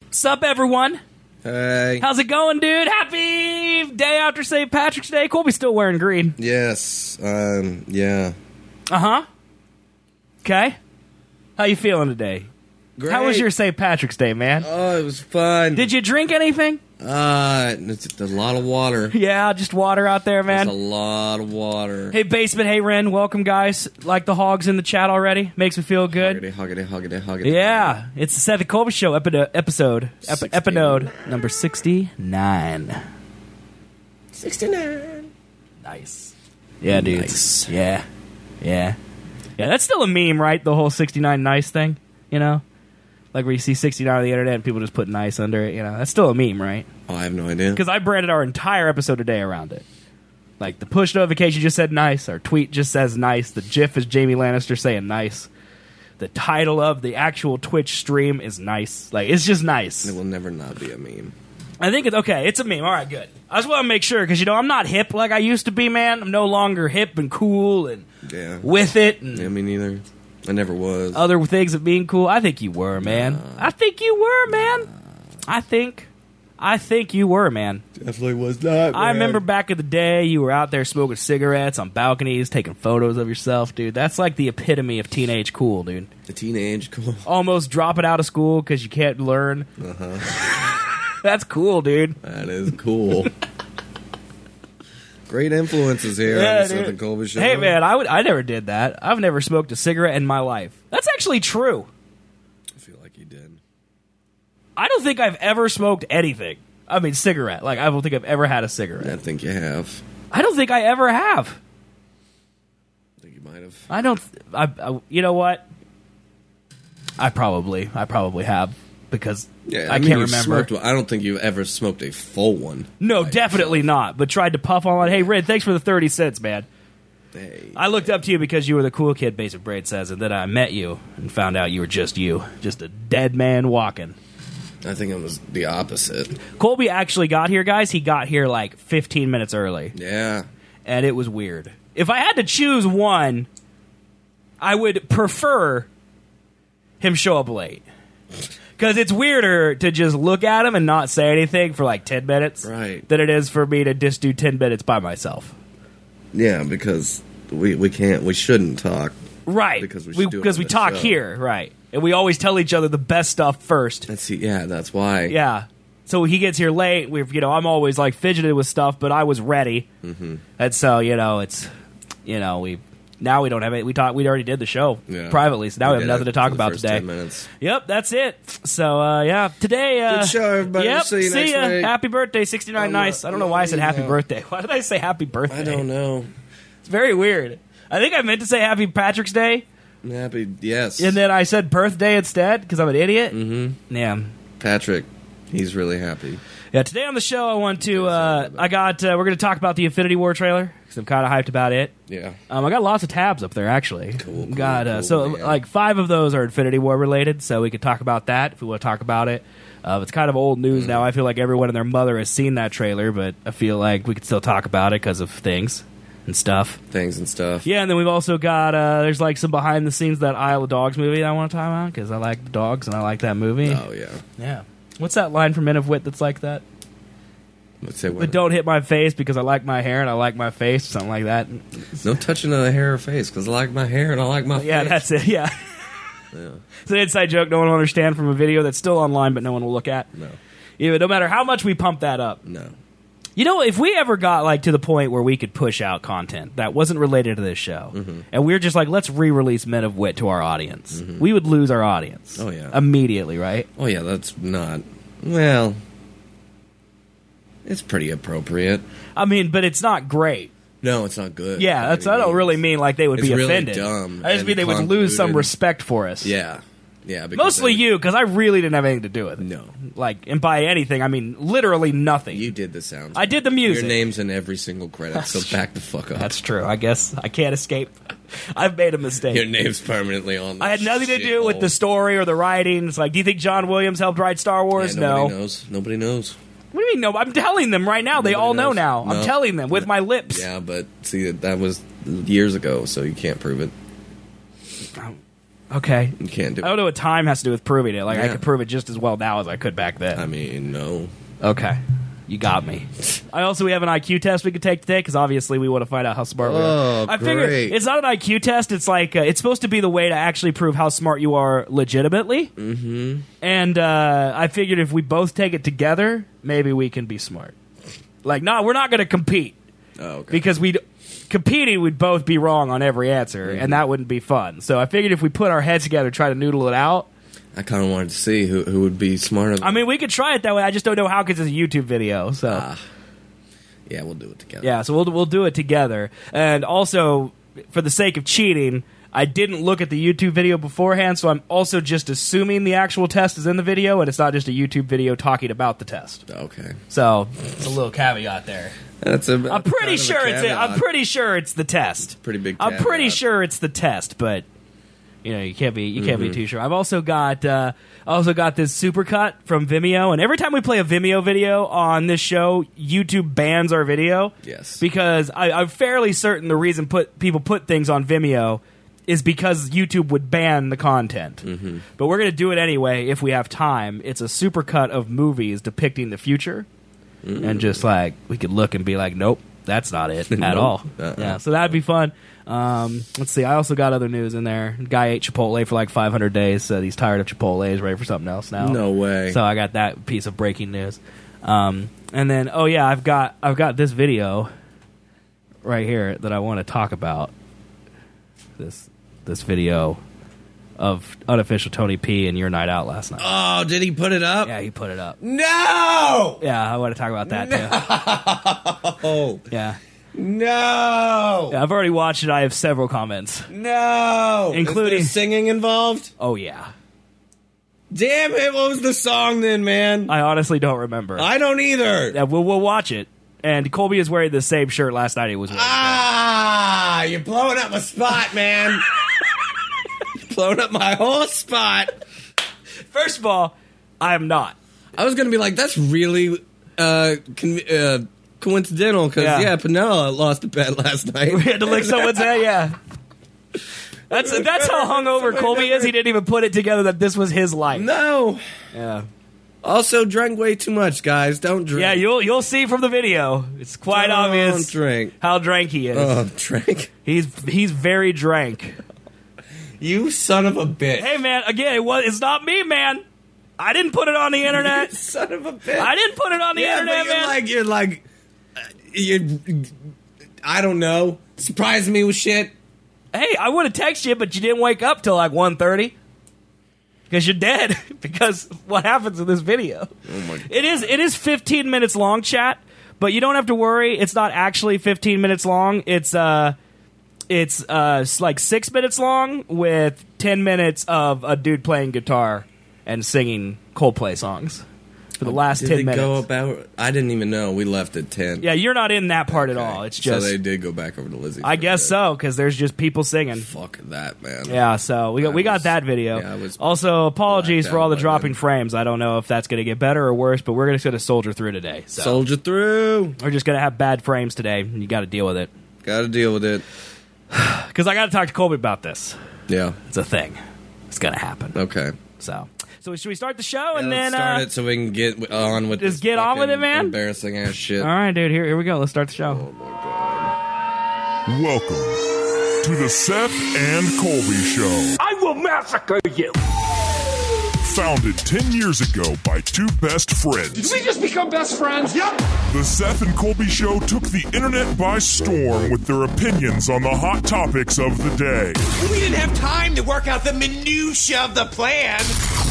Sup, everyone? Hey. How's it going, dude? Happy day after St. Patrick's Day. Colby's still wearing green. Yes. Yeah. Uh-huh. Okay. How you feeling today? Great. How was your St. Patrick's Day, man? Oh, it was fun. Did you drink anything? It's a lot of water. Yeah, just water out there, man. There's a lot of water. Hey, Basement, hey, Ren, welcome, guys. Like the hogs in the chat already. Makes me feel good. Huggity. Yeah, it's the Seth Colby Show epinode number 69. 69. Nice. Yeah, dude. Nice. Yeah, that's still a meme, right? The whole 69 nice thing, you know? Like where you see 69 on the internet and people just put nice under it, you know? That's still a meme, right? Oh, I have no idea. Because I branded our entire episode today around it. Like, the push notification just said nice. Our tweet just says nice. The GIF is Jamie Lannister saying nice. The title of the actual Twitch stream is nice. Like, it's just nice. It will never not be a meme. I think it's okay. It's a meme. All right, good. I just want to make sure because, you know, I'm not hip like I used to be, man. I'm no longer hip and cool and with it. And yeah, me neither. I never was. other things of being cool. I think you were, man. I think you were, man. I think you were, man. Definitely was not, man. I remember back in the day, you were out there smoking cigarettes on balconies, taking photos of yourself, dude. That's like the epitome of teenage cool, dude. The teenage cool. Almost dropping out of school because you can't learn. That's cool, dude. That is cool. Great influences here on the Seth and Colby Show. Hey, man, I never did that. I've never smoked a cigarette in my life. That's actually true. I feel like you did. I don't think I've ever smoked anything. I mean, cigarette. Like, I don't think I've ever had a cigarette. I think you have. I don't think I ever have. I think you might have. I don't. You know what? I probably have because I can't remember. I don't think you've ever smoked a full one. No, definitely not. But tried to puff on it. Hey, Red, thanks for the 30 cents, man. Hey. I looked up to you because you were the cool kid, Basic Braid says, and then I met you and found out you were just you. Just a dead man walking. I think it was the opposite. Colby actually got here, guys. He got here like 15 minutes early. Yeah. And it was weird. If I had to choose one, I would prefer him show up late. Because it's weirder to just look at him and not say anything for like 10 minutes right. than it is for me to just do 10 minutes by myself. Yeah, because we shouldn't talk. Right. Because we talk here, right. And we always tell each other the best stuff first. That's why. Yeah. So he gets here late. I'm always like fidgeted with stuff, but I was ready. Mm-hmm. And so, now we don't have it. We already did the show privately, so now we have nothing to talk about today. 10 minutes. Yep, that's it. So, today... Good show, everybody. Yep, see you next week. Happy birthday, 69 Nice. I don't know why I said happy birthday. Why did I say happy birthday? I don't know. It's very weird. I think I meant to say happy Patrick's Day. Yes. And then I said birthday instead, because I'm an idiot. Mm-hmm. Yeah. Patrick, he's really happy. Yeah, today on the show I want to, we're going to talk about the Infinity War trailer, because I'm kind of hyped about it. Yeah. I got lots of tabs up there, actually. Cool. Like 5 of those are Infinity War related, so we could talk about that if we want to talk about it. It's kind of old news now. I feel like everyone and their mother has seen that trailer, but I feel like we could still talk about it because of things and stuff. Yeah, and then we've also got, there's like some behind the scenes of that Isle of Dogs movie that I want to talk about, because I like the dogs and I like that movie. Oh, yeah. Yeah. What's that line from Men of Wit that's like that? Let's say what? But don't hit my face because I like my hair and I like my face, something like that. No touching of the hair or face because I like my hair and I like my face. Yeah, that's it, yeah. It's an inside joke no one will understand from a video that's still online but no one will look at. No. No matter how much we pump that up. No. You know, if we ever got like to the point where we could push out content that wasn't related to this show, and we were just like, let's re-release Men of Wit to our audience, we would lose our audience. Oh, yeah. Immediately, right? Oh, yeah, that's not... Well... It's pretty appropriate. I mean, but it's not great. No, it's not good. Yeah, I don't really mean like they would be really offended. Dumb. I just mean they would lose some respect for us. Yeah. Yeah. Mostly you, because I really didn't have anything to do with it. No. Like, and by anything, I mean literally nothing. You did the sounds. I did the music. Your name's in every single credit, so back the fuck up. That's true. I guess I can't escape. I've made a mistake. Your name's permanently on the I had nothing to do with the story or the writing. It's like, do you think John Williams helped write Star Wars? Yeah, nobody knows. Nobody knows. What do you mean, no? I'm telling them right now. They all know now. I'm telling them with my lips. Yeah, but see, that was years ago, so you can't prove it. Okay. You can't do I don't it. know what time has to do with proving it. Like, I Yeah. could prove it just as well now as I could back then. I mean, no. Okay. You got me. We have an IQ test we could take today, because obviously we want to find out how smart we are. Oh, I figure great. it's not an IQ test. It's like, it's supposed to be the way to actually prove how smart you are legitimately. Mm-hmm. And I figured if we both take it together, maybe we can be smart. Like, no, we're not going to compete. Oh, okay. Because competing, we'd both be wrong on every answer, and that wouldn't be fun. So I figured if we put our heads together, try to noodle it out. I kind of wanted to see who would be smarter than I mean, we could try it that way. I just don't know how, because it's a YouTube video. So Yeah, we'll do it together. yeah, so we'll do it together. And also, for the sake of cheating, I didn't look at the YouTube video beforehand, so I'm also just assuming the actual test is in the video, and it's not just a YouTube video talking about the test. Okay. So it's a little caveat there. I'm pretty sure it's the test. Pretty big I'm pretty caveat. sure it's the test, but you can't be too sure. I've also got this supercut from Vimeo, and every time we play a Vimeo video on this show, YouTube bans our video. Yes. Because I'm fairly certain the reason people put things on Vimeo is because YouTube would ban the content. Mm-hmm. But we're going to do it anyway if we have time. It's a supercut of movies depicting the future. Mm-hmm. And just like, we could look and be like, nope, that's not it at all. Yeah, so that'd be fun. Let's see. I also got other news in there. Guy ate Chipotle for like 500 days. Said he's tired of Chipotle. He's ready for something else now. No way. So I got that piece of breaking news. And then, I've got this video right here that I want to talk about. This video of unofficial Tony P and your night out last night. Oh, did he put it up? Yeah, he put it up. No! Yeah, I want to talk about that too. Oh. Yeah. No! Yeah, I've already watched it. I have several comments. No! Including- Is there singing involved? Oh, yeah. Damn it, what was the song then, man? I honestly don't remember. I don't either. Yeah, we'll watch it. And Colby is wearing the same shirt last night he was wearing. Ah, you're blowing up my spot, man. You're blowing up my whole spot. First of all, I am not. I was going to be like, that's really coincidental, because, Yeah. Pinella lost a bet last night. We had to lick someone's head, yeah. That's how hungover Colby is. He didn't even put it together that this was his life. No. Yeah. Also, drank way too much, guys. Don't drink. Yeah, you'll see from the video. It's quite obvious Don't drink. how drank he is. Oh, drink. He's very drank. You son of a bitch. Hey man, again, it's not me, man. I didn't put it on the internet. Son of a bitch. I didn't put it on the internet, man. I don't know. Surprise me with shit. Hey, I would have texted you, but you didn't wake up till like 1:30. Because you're dead. Because what happens in this video? Oh my God. It is 15 minutes long, chat. But you don't have to worry. It's not actually 15 minutes long. It's like 6 minutes long with 10 minutes of a dude playing guitar and singing Coldplay songs for the last 10 minutes. Go about? I didn't even know. We left at 10. Yeah, you're not in that part at all. It's just so they did go back over to Lizzie. I guess so, because there's just people singing. Fuck that, man. Yeah, so we got that video. Yeah, I was also, apologies blacked for all out the by dropping then. frames. I don't know if that's going to get better or worse, but we're just going to soldier through today. So. Soldier through. We're just going to have bad frames today, and you got to deal with it. Got to deal with it. Because I got to talk to Colby about this. Yeah. It's a thing. It's going to happen. Okay. So should we start the show and Let's then start it so we can get on with just this get on with it, fucking man? Embarrassing ass shit. All right, dude. Here we go. Let's start the show. Oh my god. Welcome to the Seth and Colby Show. I will massacre you! Founded 10 years ago by two best friends. Did we just become best friends? Yep! The Seth and Colby Show took the internet by storm with their opinions on the hot topics of the day. We didn't have time to work out the minutia of the plan.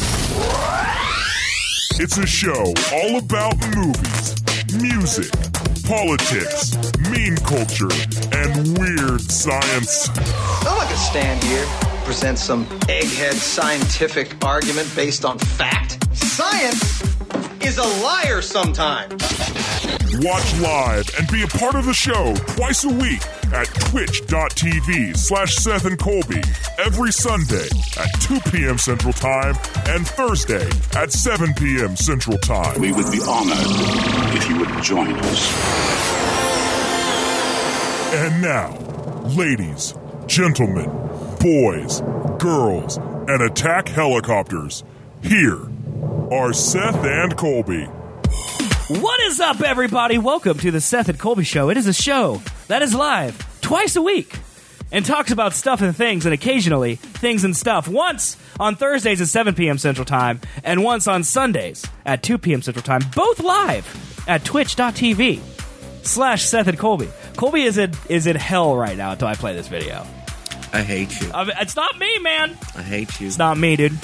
It's a show all about movies, music, politics, meme culture, and weird science. I'm not gonna stand here and present some egghead scientific argument based on fact. Science is a liar sometimes. Watch live and be a part of the show twice a week at twitch.tv/Seth and Colby every Sunday at 2 p.m. Central Time and Thursday at 7 p.m. Central Time. We would be honored if you would join us. And now, ladies, gentlemen, boys, girls, and attack helicopters. Here are Seth and Colby. What is up, everybody? Welcome to the Seth and Colby Show. It is a show that is live twice a week and talks about stuff and things, and occasionally things and stuff. Once on Thursdays at 7 p.m. Central Time, and once on Sundays at 2 p.m. Central Time, both live at twitch.tv/Seth and Colby. Colby is in hell right now until I play this video. I hate you. It's not me, man. I hate you. It's not me, dude.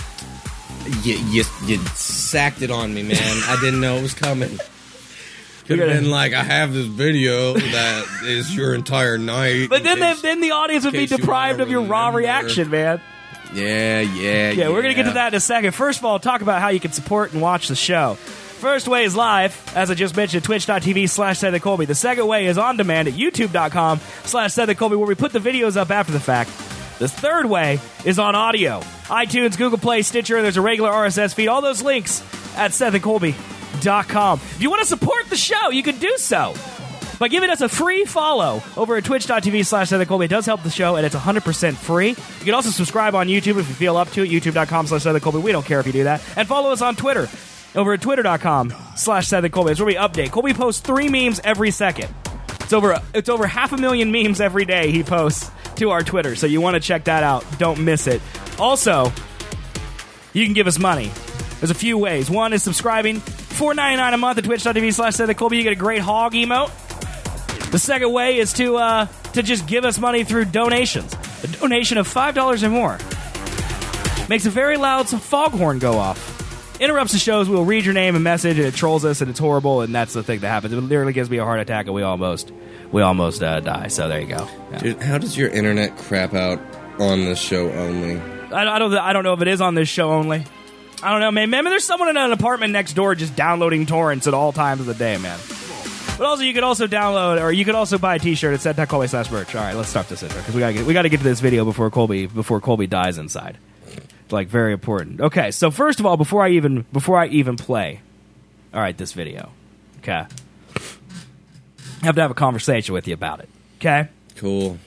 You sacked it on me, man. I didn't know it was coming. Could have been like, I have this video that is your entire night. But then the audience would be deprived of your raw reaction, man. Yeah. We're going to get to that in a second. First of all, talk about how you can support and watch the show. First way is live, as I just mentioned, twitch.tv/Seth and Colby. The second way is on demand at youtube.com/Seth and Colby, where we put the videos up after the fact. The third way is on audio. iTunes, Google Play, Stitcher, there's a regular RSS feed. All those links at SethandColby.com. If you want to support the show, you can do so by giving us a free follow over at twitch.tv/Seth and Colby. It does help the show, and it's 100% free. You can also subscribe on YouTube if you feel up to it, youtube.com/Seth and Colby. We don't care if you do that. And follow us on Twitter over at twitter.com/Seth and Colby. It's where we update. Colby posts 3 memes every second. It's over 500,000 memes every day he posts to our Twitter, so you want to check that out. Don't miss it. Also, you can give us money. There's a few ways. One is subscribing, $4.99 a month at twitch.tv/Seth and Colby. You get a great hog emote. The second way is to just give us money through donations. A donation of $5 or more makes a very loud foghorn go off. Interrupts the shows. We'll read your name and message, and it trolls us, and it's horrible, and that's the thing that happens. It literally gives me a heart attack, and we almost die. So there you go. Yeah. Dude, how does your internet crap out on this show only? I don't know if it is on this show only. I don't know, man. Maybe there's someone in an apartment next door just downloading torrents at all times of the day, man. But also, you could also download, or you could also buy a T-shirt at Seth.Colby/merch. All right, let's start this intro because we got to get to this video before Colby dies inside. Like, very important. Okay, so first of all, before I even play, all right, this video, okay, I have to have a conversation with you about it. Okay, cool.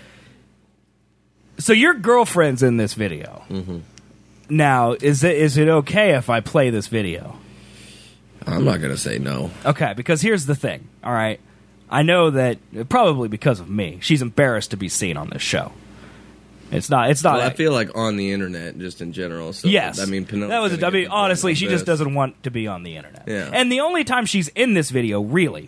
So your girlfriend's in this video. Mm-hmm. Now, is it okay if I play this video? I'm not gonna say no. Okay, because here's the thing. All right, I know that probably because of me, she's embarrassed to be seen on this show. It's not. Well, I feel like on the internet, just in general. So, yes, I mean, honestly, she just doesn't want to be on the internet. Yeah. And the only time she's in this video, really,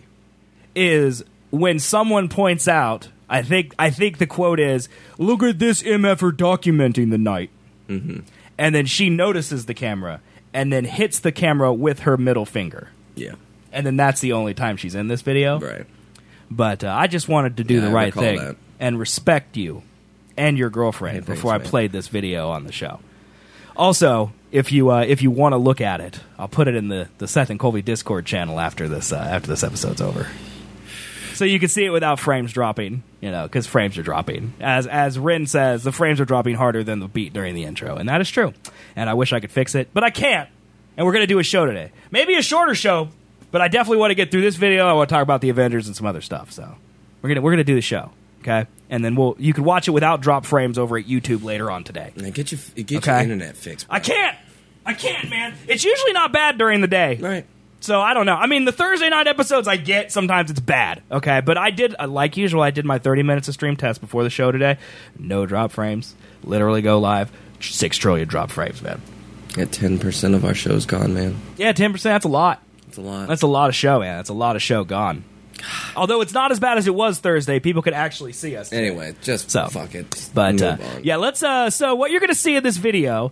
is when someone points out. I think the quote is, "Look at this MFer documenting the night," mm-hmm. and then she notices the camera and then hits the camera with her middle finger. Yeah. And then that's the only time she's in this video. Right. But I just wanted to do the right thing that. and respect you and your girlfriend before I played this video on the show. Also, if you want to look at it, I'll put it in the Seth and Colby Discord channel after this episode's over, so you can see it without frames dropping. You know, because frames are dropping. As Rin says, the frames are dropping harder than the beat during the intro, and that is true. And I wish I could fix it, but I can't. And we're gonna do a show today, maybe a shorter show, but I definitely want to get through this video. I want to talk about the Avengers and some other stuff. So we're gonna do the show. Okay, and then you can watch it without drop frames over at YouTube later on today. And get your internet fixed, bro. I can't, man. It's usually not bad during the day. Right. So I don't know. I mean, the Thursday night episodes I get, sometimes it's bad. Okay, but like usual, I did my 30 minutes of stream test before the show today. No drop frames. Literally go live. 6 trillion drop frames, man. At 10% of our show's gone, man. Yeah, 10%. That's a lot. That's a lot. That's a lot of show, man. That's a lot of show gone. Although it's not as bad as it was Thursday, people could actually see us today. Anyway, fuck it. But yeah, let's. So what you're going to see in this video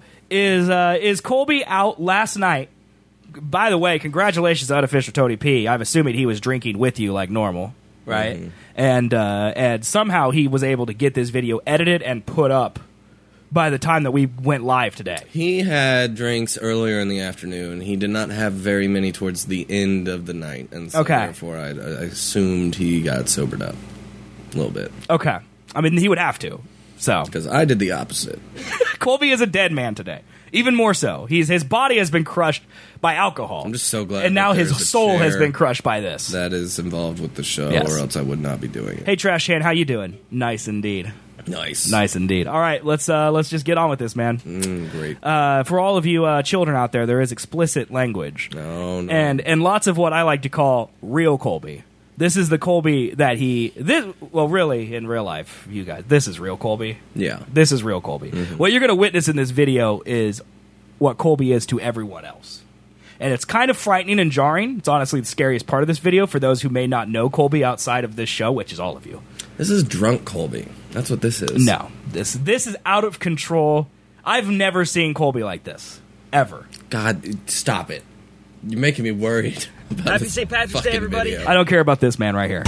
is Colby out last night. By the way, congratulations to Unofficial Tony P. I'm assuming he was drinking with you like normal, right? Mm-hmm. And somehow he was able to get this video edited and put up by the time that we went live today. He had drinks earlier in the afternoon. He did not have very many towards the end of the night, and so therefore I assumed he got sobered up a little bit. Okay. I mean, he would have to. So because I did the opposite. Colby is a dead man today. Even more so. His body has been crushed by alcohol. I'm just so glad. And now that his there's a soul has chair been crushed by this. that is involved with the show, Yes. or else I would not be doing it. Hey, Trash Can, how you doing? Nice indeed. Nice. Nice indeed. All right, let's just get on with this, man. Great. For all of you children out there, there is explicit language. No. And lots of what I like to call real Colby. This is the Colby that really, in real life, you guys, this is real Colby. Yeah. This is real Colby. What you're going to witness in this video is what Colby is to everyone else. And it's kind of frightening and jarring. It's honestly the scariest part of this video for those who may not know Colby outside of this show, which is all of you. This is drunk Colby. That's what this is. No. This is out of control. I've never seen Colby like this. Ever. God, stop it. You're making me worried. Happy St. Patrick's Day, everybody. Video. I don't care about this man right here.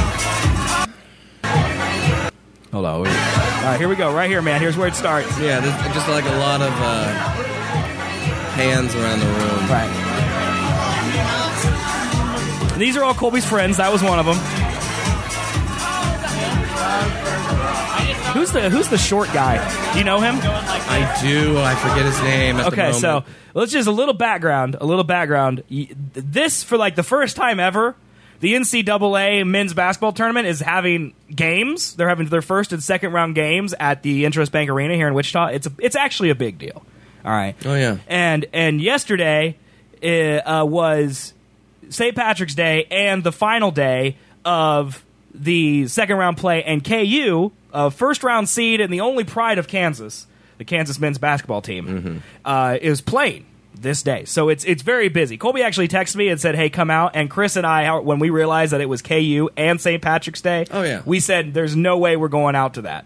Hold on. All right, here we go. Right here, man. Here's where it starts. Yeah, there's just like a lot of hands around the room. Right. And these are all Colby's friends. That was one of them. Who's the short guy? Do you know him? I do. I forget his name at the moment. So let's just a little background. This, for like the first time ever, the NCAA men's basketball tournament is having games. They're having their first and second round games at the Interest Bank Arena here in Wichita. It's actually a big deal. All right. Oh yeah. And yesterday was St. Patrick's Day and the final day of the second round play, and KU, first round seed and the only pride of Kansas, the Kansas men's basketball team, is playing this day. So it's very busy. Colby actually texted me and said, hey, come out. And Chris and I, when we realized that it was KU and St. Patrick's Day, we said there's no way we're going out to that.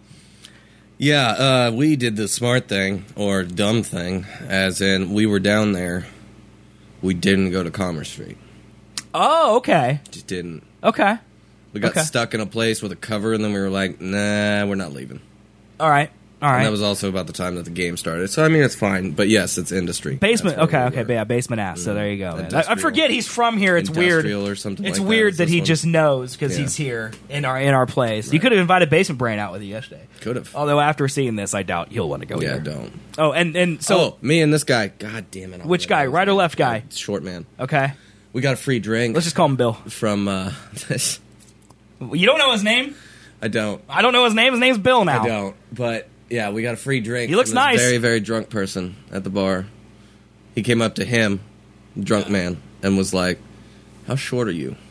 Yeah, we did the smart thing, or dumb thing, as in we were down there. We didn't go to Commerce Street. Oh, okay. Just didn't. Okay. We got stuck in a place with a cover, and then we were like, nah, we're not leaving. All right. And that was also about the time that the game started. So, I mean, it's fine. But, yes, it's industry. Basement. Okay. Yeah, basement ass. So, there you go. Man. I forget he's from here. It's weird. Or something it's like weird that he just knows because he's here in our place. Right. You could have invited Basement Brain out with you yesterday. Could have. Although, after seeing this, I doubt he'll want to go Yeah, either. don't. Oh, and so... Oh, me and this guy. God damn it. Which guy? Right or left guy? Short man. Okay. We got a free drink. Let's just call him Bill. From this... You don't know his name? I don't. I don't know his name. His name's Bill now. I don't. But, yeah, we got a free drink. He looks from this nice. very, very drunk person at the bar. He came up to him, drunk man, and was like, how short are you?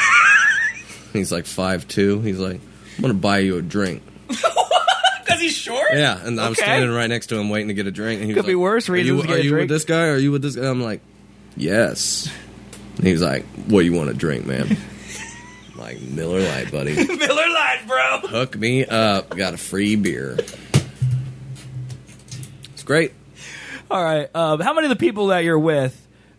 He's like 5'2". He's like, I'm going to buy you a drink. Because he's short? Yeah, and I was standing right next to him waiting to get a drink. And he Could was be like, worse reasons to get a Are you drink. with this guy? Are you with this guy? I'm like, yes. And he was like, what do you want to drink, man? I'm like, Miller Lite, buddy. Miller Lite, bro. Hook me up. Got a free beer. It's great. All right. How many of the people that you're with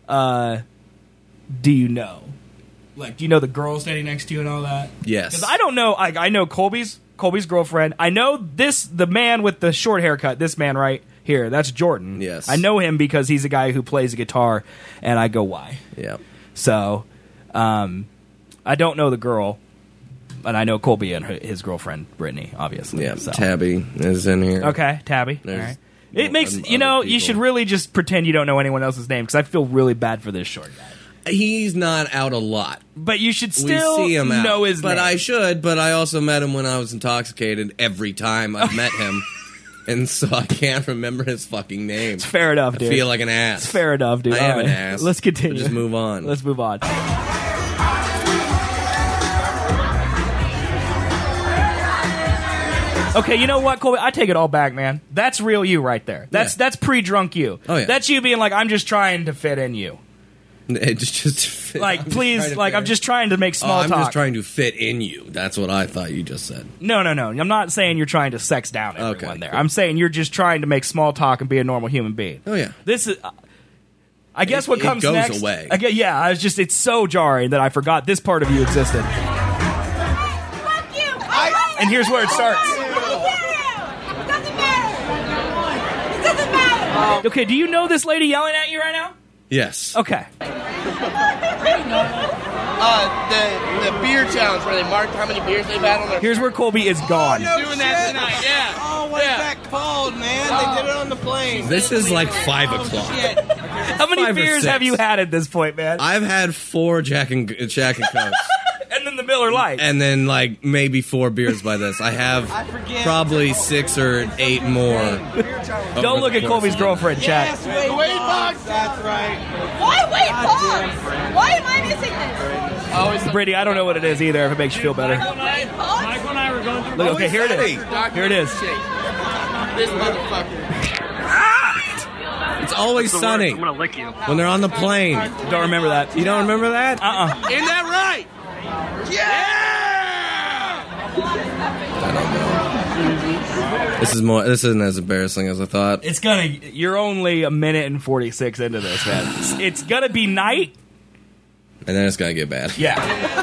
do you know? Like, do you know the girl standing next to you and all that? Yes. Because I don't know. I know Colby's girlfriend. I know the man with the short haircut. This man right here. That's Jordan. Yes. I know him because he's a guy who plays a guitar, and I go, why? Yeah. So, I don't know the girl, and I know Colby and his girlfriend Brittany, obviously. Yeah. So. Tabby is in here. Okay, Tabby. All right. It makes you should really just pretend you don't know anyone else's name because I feel really bad for this short guy. He's not out a lot. But you should still see him out. know his name. But I should, but I also met him when I was intoxicated every time I've met him. And so I can't remember his fucking name. It's fair enough, dude. I feel like an ass. It's fair enough, dude. I am an ass. Let's continue. So just move on. Let's move on. Okay, you know what, Colby? I take it all back, man. That's real you right there. That's pre-drunk you. Oh, yeah. That's you being like, I'm just trying to fit in you. It just like, please, like, I'm just trying to make small I'm talk. just trying to fit in you. That's what I thought you just said. No. I'm not saying you're trying to sex down everyone there. Cool. I'm saying you're just trying to make small talk and be a normal human being. Oh, yeah. This is... I guess what comes goes next... away. It's so jarring that I forgot this part of you existed. Fuck you! And here's where it starts. It doesn't matter! It doesn't matter! Okay, do you know this lady yelling at you right now? Yes. Okay. The beer challenge where they marked how many beers they've had on their... Here's where Colby is gone. doing that tonight, yeah. know what is that called, man. They did it on the plane. This is like 5 o'clock. How many 5 or beers 6. have you had at this point, man? I've had 4 Jack and Cokes. And then the Miller Lite. And then, like, maybe 4 beers by this. I have probably 6 or 8 more. Don't look at Colby's girlfriend, chat. Yes, Wade Boggs. That's right. Why Wade Boggs? Why am I missing this? Brittany, I don't know what it is either, if it makes you feel better. Wade Boggs? Michael and I were going through. Look, okay, here it is. Here it is. This motherfucker. It's always sunny I'm gonna lick you. when they're on the plane. Don't remember that. You don't remember that? Isn't that right? This isn't as embarrassing as I thought. You're only a minute and 46 into this, man. It's gonna be night. And then it's gonna get bad. Yeah.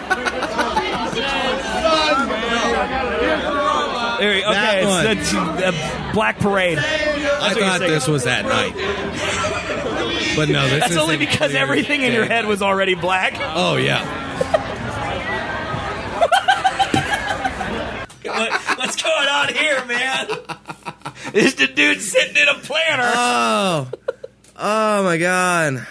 Okay, it's the Black Parade. I thought this was at night. But no, this That's is only a because clear everything in your day. head was already black. Oh, yeah. What's going on here, man? It's the dude sitting in a planter. Oh my God.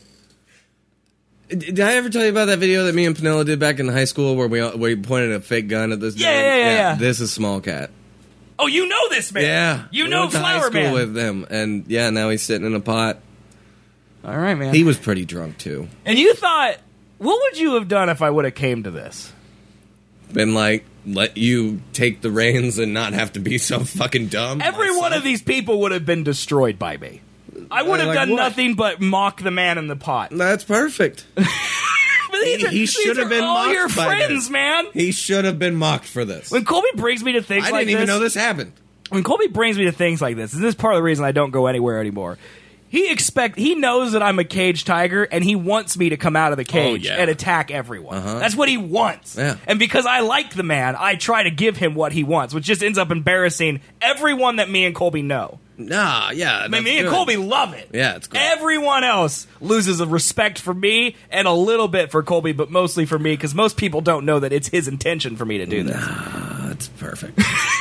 Did I ever tell you about that video that me and Panilla did back in high school where we pointed a fake gun at this dude? Yeah. This is Small Cat. Oh, you know this man. Yeah. You We know went to high Flower school Man. with him, and yeah, now he's sitting in a pot. All right, man. He was pretty drunk too. And you thought, what would you have done if I would have came to this? Been like, let you take the reins and not have to be so fucking dumb. Every one of these people would have been destroyed by me. I would have Like done what? nothing but mock the man in the pot. That's perfect. But He should have been all mocked your by friends, this. man. He should have been mocked for this. When Colby brings me to things I like didn't even know this happened. When Colby brings me to things like this is part of the reason I don't go anywhere anymore. He knows that I'm a caged tiger, and he wants me to come out of the cage and attack everyone. That's what he wants. Yeah. And because I like the man, I try to give him what he wants, which just ends up embarrassing everyone that me and Colby know. Nah, yeah. I mean, me and Colby love it. Yeah, it's good. Everyone else loses a respect for me and a little bit for Colby, but mostly for me, because most people don't know that it's his intention for me to do this. That's perfect.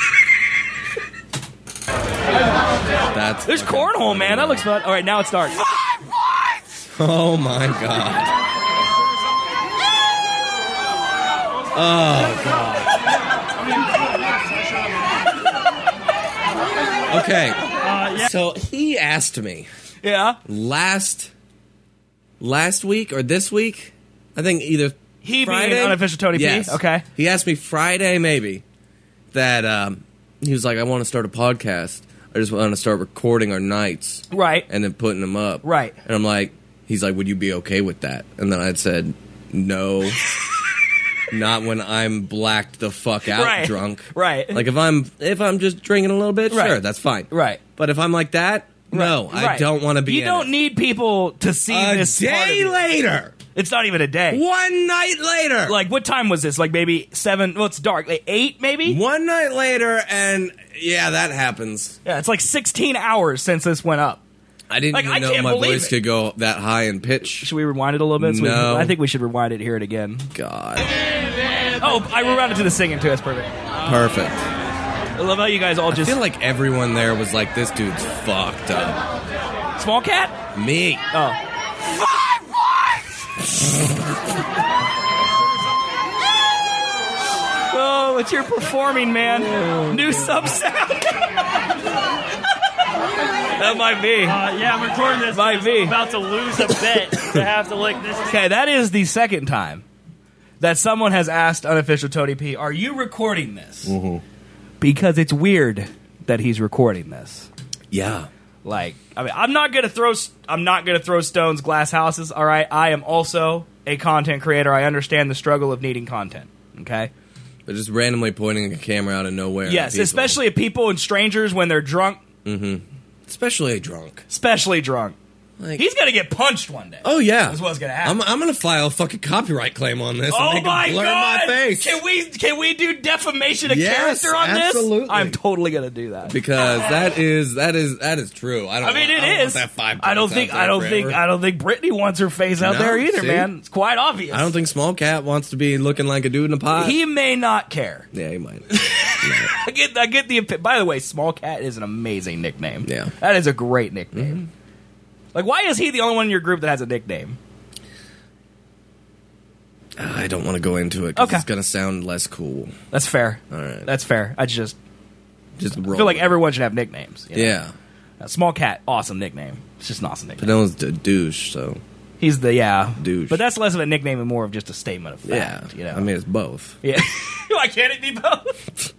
There's cornhole, man. That looks fun. All right, now it's dark. Oh my God. Oh God. Okay. So he asked me. Yeah. Last week or this week, I think either He Friday? being Unofficial Tony P? Yes. Okay. He asked me Friday maybe that he was like, I want to start a podcast. I just want to start recording our nights. Right. And then putting them up. Right. And I'm like, he's like, would you be okay with that? And then I'd said, no. Not when I'm blacked the fuck out drunk. Right. Like if I'm just drinking a little bit, Right. sure, that's fine. Right. But if I'm like that, no, I Right. don't want to be You in don't it. need people to see A this part of day you. later. It's not even a day. One night later. Like, what time was this? Like, maybe 7. Well, it's dark. Like 8, maybe? One night later, and yeah, that happens. Yeah, it's like 16 hours since this went up. I didn't Like, I even know can't my believe voice it. could go that high in pitch. Should we rewind it a little bit? No. I think we should rewind it, hear it again. God. Oh, I rewound it to the singing, too. That's perfect. Perfect. I love how you guys all I just... feel like everyone there was like, this dude's fucked up. Small cat? Me. Oh. Oh, what you're performing, man. New sub-sound. That might be. Yeah, I'm recording this. Might be. I'm about to lose a bet to have to lick this. Okay, that is the second time that someone has asked Unofficial Tony P, are you recording this? Mm-hmm. Because it's weird that he's recording this. Yeah. Like, I mean, I'm not gonna throw stones, glass houses. All right, I am also a content creator. I understand the struggle of needing content. Okay. But just randomly pointing a camera out of nowhere. at Yes, people. especially at people and strangers when they're drunk. Mm-hmm. Especially drunk. Especially drunk. Like, He's gonna get punched one day. oh yeah, That's what's gonna happen. I'm gonna file a fucking copyright claim on this. Oh and they my can blur god! my face Can we do defamation of Yes, character on absolutely. this? I'm totally gonna do that. because that is true. I I mean, don't it want is. that 5 I don't points think. out there I don't think Brittany wants her face out No, there either, see? man. It's quite obvious. I don't think Small Cat wants to be looking like a dude in a pot. He may not care. Yeah, he might. I get the. By the way, Small Cat is an amazing nickname. Yeah. That is a great nickname. Like, why is he the only one in your group that has a nickname? I don't want to go into it because it's going to sound less cool. That's fair. All right. That's fair. I just roll. feel like everyone should have nicknames. You know? Yeah. Small Cat, awesome nickname. It's just an awesome nickname. Panella's a douche, so. He's the, douche. But that's less of a nickname and more of just a statement of fact. Yeah. You know? I mean, it's both. Yeah. Why can't it be both?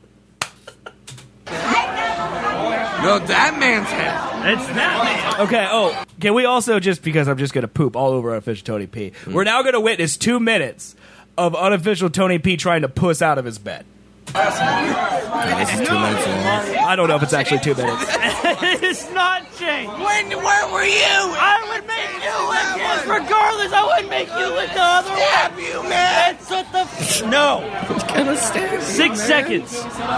No, that man's head. It's that man. Okay, can we also, just because I'm just going to poop all over unofficial Tony P, we're now going to witness 2 minutes of unofficial Tony P trying to puss out of his bed. Okay, this is 2 minutes long. I don't know if it's actually 2 minutes. It's not Jane. Where were you? I would make you lick it. Regardless, I wouldn't make you lick the other one. Stab you, man. That's what the... No. What kind of stab? 6 seconds.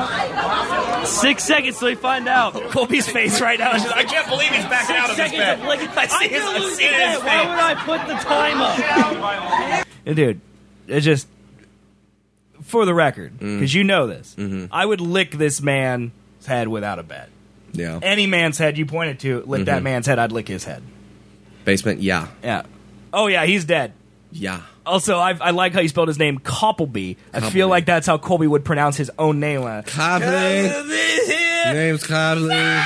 6 seconds till we find out. Colby's face right now is just, I can't believe he's backing out of his 6 bed. seconds of licking. I see his face. Why would I put the time up? And dude, it's just, for the record, because you know this, I would lick this man's head without a bet. Yeah. Any man's head you pointed to, lick that man's head, I'd lick his head. Basement, yeah. Yeah. Oh, yeah, he's dead. Yeah. Also, I like how you spelled his name, Coppleby. I feel like that's how Colby would pronounce his own name. Copley. Name's Copley.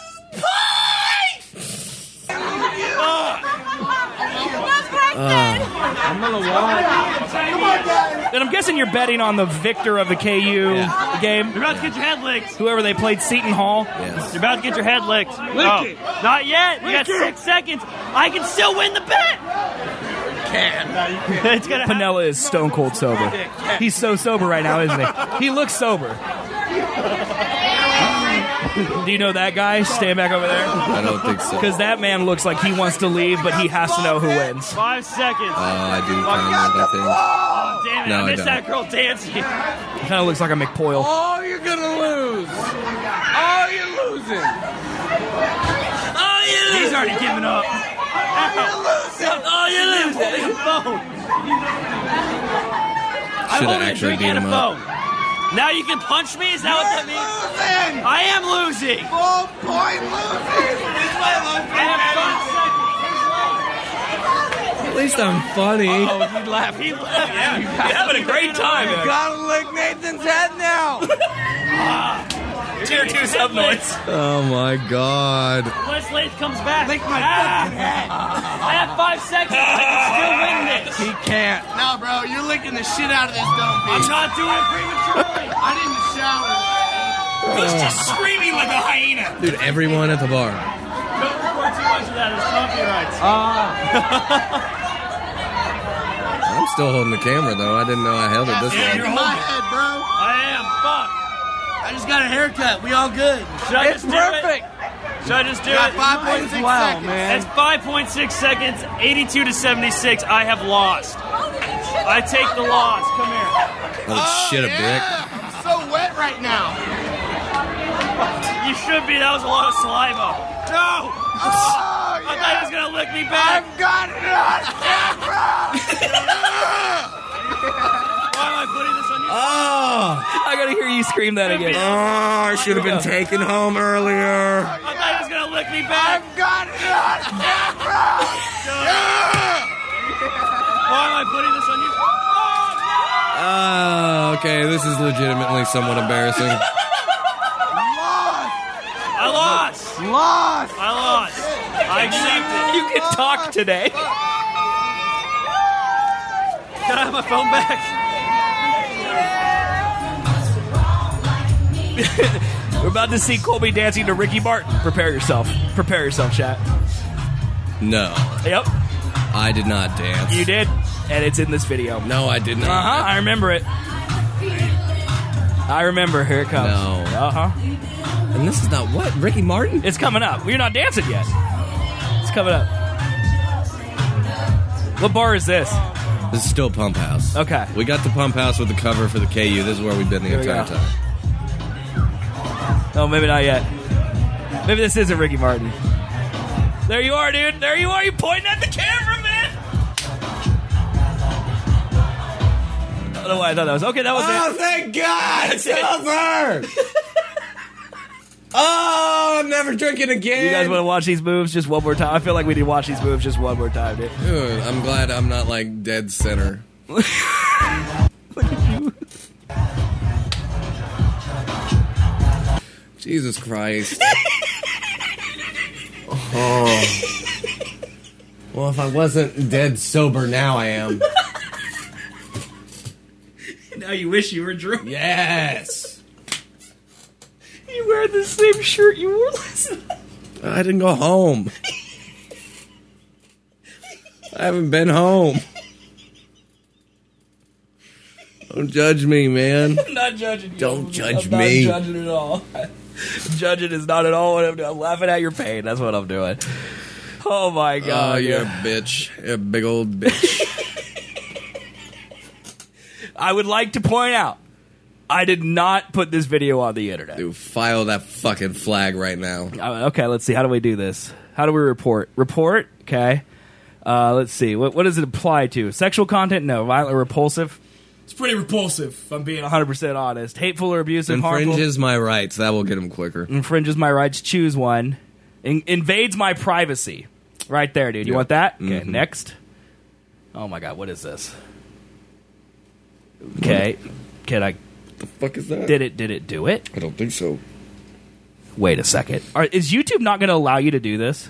I'm gonna walk. And I'm guessing you're betting on the victor of the KU game. You're about to get your head licked. Whoever they played, Seton Hall. Yes. You're about to get your head licked. it. Not yet. You got 6 seconds. I can still win the bet. It's gonna happen. Panella is stone cold sober. He's so sober right now, isn't he? He looks sober. Do you know that guy? Stand back over there. I don't think so. Because that man looks like he wants to leave, but he has to know who wins. 5 seconds. I do kind of, Oh, damn it. No, I I missed don't. that girl dancing. He kind of looks like a McPoyle. Oh, you're gonna lose. Oh, you're losing. Oh, you're losing. He's already given up. Oh, you're losing. Holding a phone. I'm Should have holding a actually drink beat and a him up. phone. Now you can punch me? Is that what that means? Losing. I am losing. Full point losing. I have 5 seconds. At least I'm funny. Oh, he laughed. He laughed. Yeah, You're having a great time. You gotta lick Nathan's head now. Tier 2 sub noise. Oh my god. Unless Lath comes back. Lick my fucking head. I have 5 seconds. I can still win this. He can't. No, bro, you're licking the shit out of this dumb I'm piece. not doing it prematurely. I didn't shower. He's just screaming like a hyena. Dude, everyone at the bar. Don't record too much of that. It's copyrights. I'm still holding the camera though. I didn't know I held it this In long. my head, bro. I am. Fuck. I just got a haircut. We all good. Should I It's just do perfect. it? Should I just do Got it? 5.6 seconds. It's 5.6 seconds, 82 to 76. I have lost. I take the loss. Come here. Oh shit, a brick. I'm so wet right now. You should be. That was a lot of saliva. No! Oh, I thought he was going to lick me back. I've got it on camera. Why am I putting this on you? Oh, I gotta hear you scream that again. I should have been taken home earlier. I thought he was going to lick me back. I've got it on camera. Why am I putting this on you? Okay, this is legitimately somewhat embarrassing. I lost. Lost. I lost. I accept it. You can talk today. Can I have my phone back? We're about to see Colby dancing to Ricky Martin. Prepare yourself. Prepare yourself, chat. No, Yep, I did not dance. you did. And it's in this video. No, I did not. I remember it. I remember. Here it comes. No. And this is not what? Ricky Martin? It's coming up. You're not dancing yet. It's coming up. What bar is this? This is still Pump House. Okay. We got the Pump House with the cover for the KU. This is where we've been the Here we entire go. time. Oh, maybe not yet. Maybe this isn't Ricky Martin. There you are, dude. There you are. You pointing at the camera, man. don't know why I thought that was okay. That was Oh, it. thank God! It's over! Oh, I'm never drinking again. You guys want to watch these moves just one more time? I feel like we need to watch these moves just one more time, dude. Dude, I'm glad I'm not like dead center. Look at you. Jesus Christ. Oh. Well, if I wasn't dead sober, now I am. Now you wish you were drunk. Yes. You wear the same shirt you wore last night. I didn't go home. I haven't been home. Don't judge me, man. I'm not judging you. Don't judge I'm me. Not judging at all. Judging is not at all what I'm doing. I'm laughing at your pain. That's what I'm doing. Oh my God. Oh, you're a bitch. You're a big old bitch. I would like to point out, I did not put this video on the internet. Dude, file that fucking flag right now. Okay, let's see. How do we do this? How do we report? Report? Okay. Let's see. What does it apply to? Sexual content? No. Violent or repulsive? It's pretty repulsive, if I'm being 100% honest. Hateful or abusive, Infringes my rights. That will get him quicker. Infringes my rights. Choose one. Invades my privacy. Right there, dude. You want that? Okay, next. Oh my God, what is this? Okay. Can I... The fuck is that? Did it do it? I don't think so. Wait a second. Is YouTube not going to allow you to do this?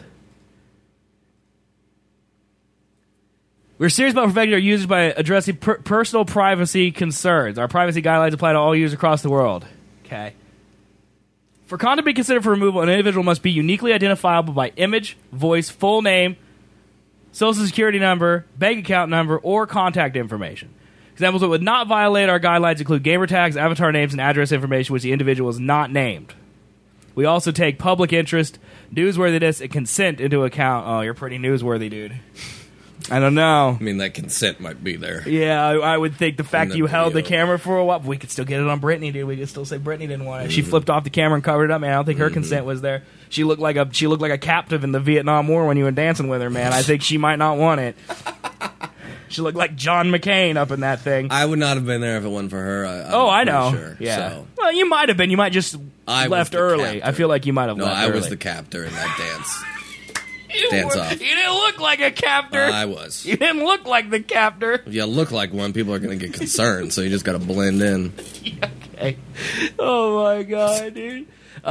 We're serious about protecting our users by addressing personal privacy concerns. Our privacy guidelines apply to all users across the world. Okay. For content to be considered for removal, an individual must be uniquely identifiable by image, voice, full name, social security number, bank account number, or contact information. Examples that would not violate our guidelines include gamer tags, avatar names, and address information which the individual is not named. We also take public interest, newsworthiness, and consent into account. Oh, you're pretty newsworthy, dude. I don't know. I mean, that consent might be there. Yeah, I would think the fact In you the held the video. camera for a while, we could still get it on Brittany, dude. We could still say Brittany didn't want it. She flipped off the camera and covered it up, man. I don't think her consent was there. She looked like a captive in the Vietnam War when you were dancing with her, man. I think she might not want it. She looked like John McCain up in that thing. I would not have been there if it wasn't for her. I know. Sure. Yeah. So. Well, you might have been. You might just I was left the early. captor. I feel like you might have No, left I early. was the captor in that dance. You Dance were- off. You didn't look like a captor. I was. You didn't look like the captor. If you look like one, people are going to get concerned, so you just got to blend in. Okay. Oh my God, dude.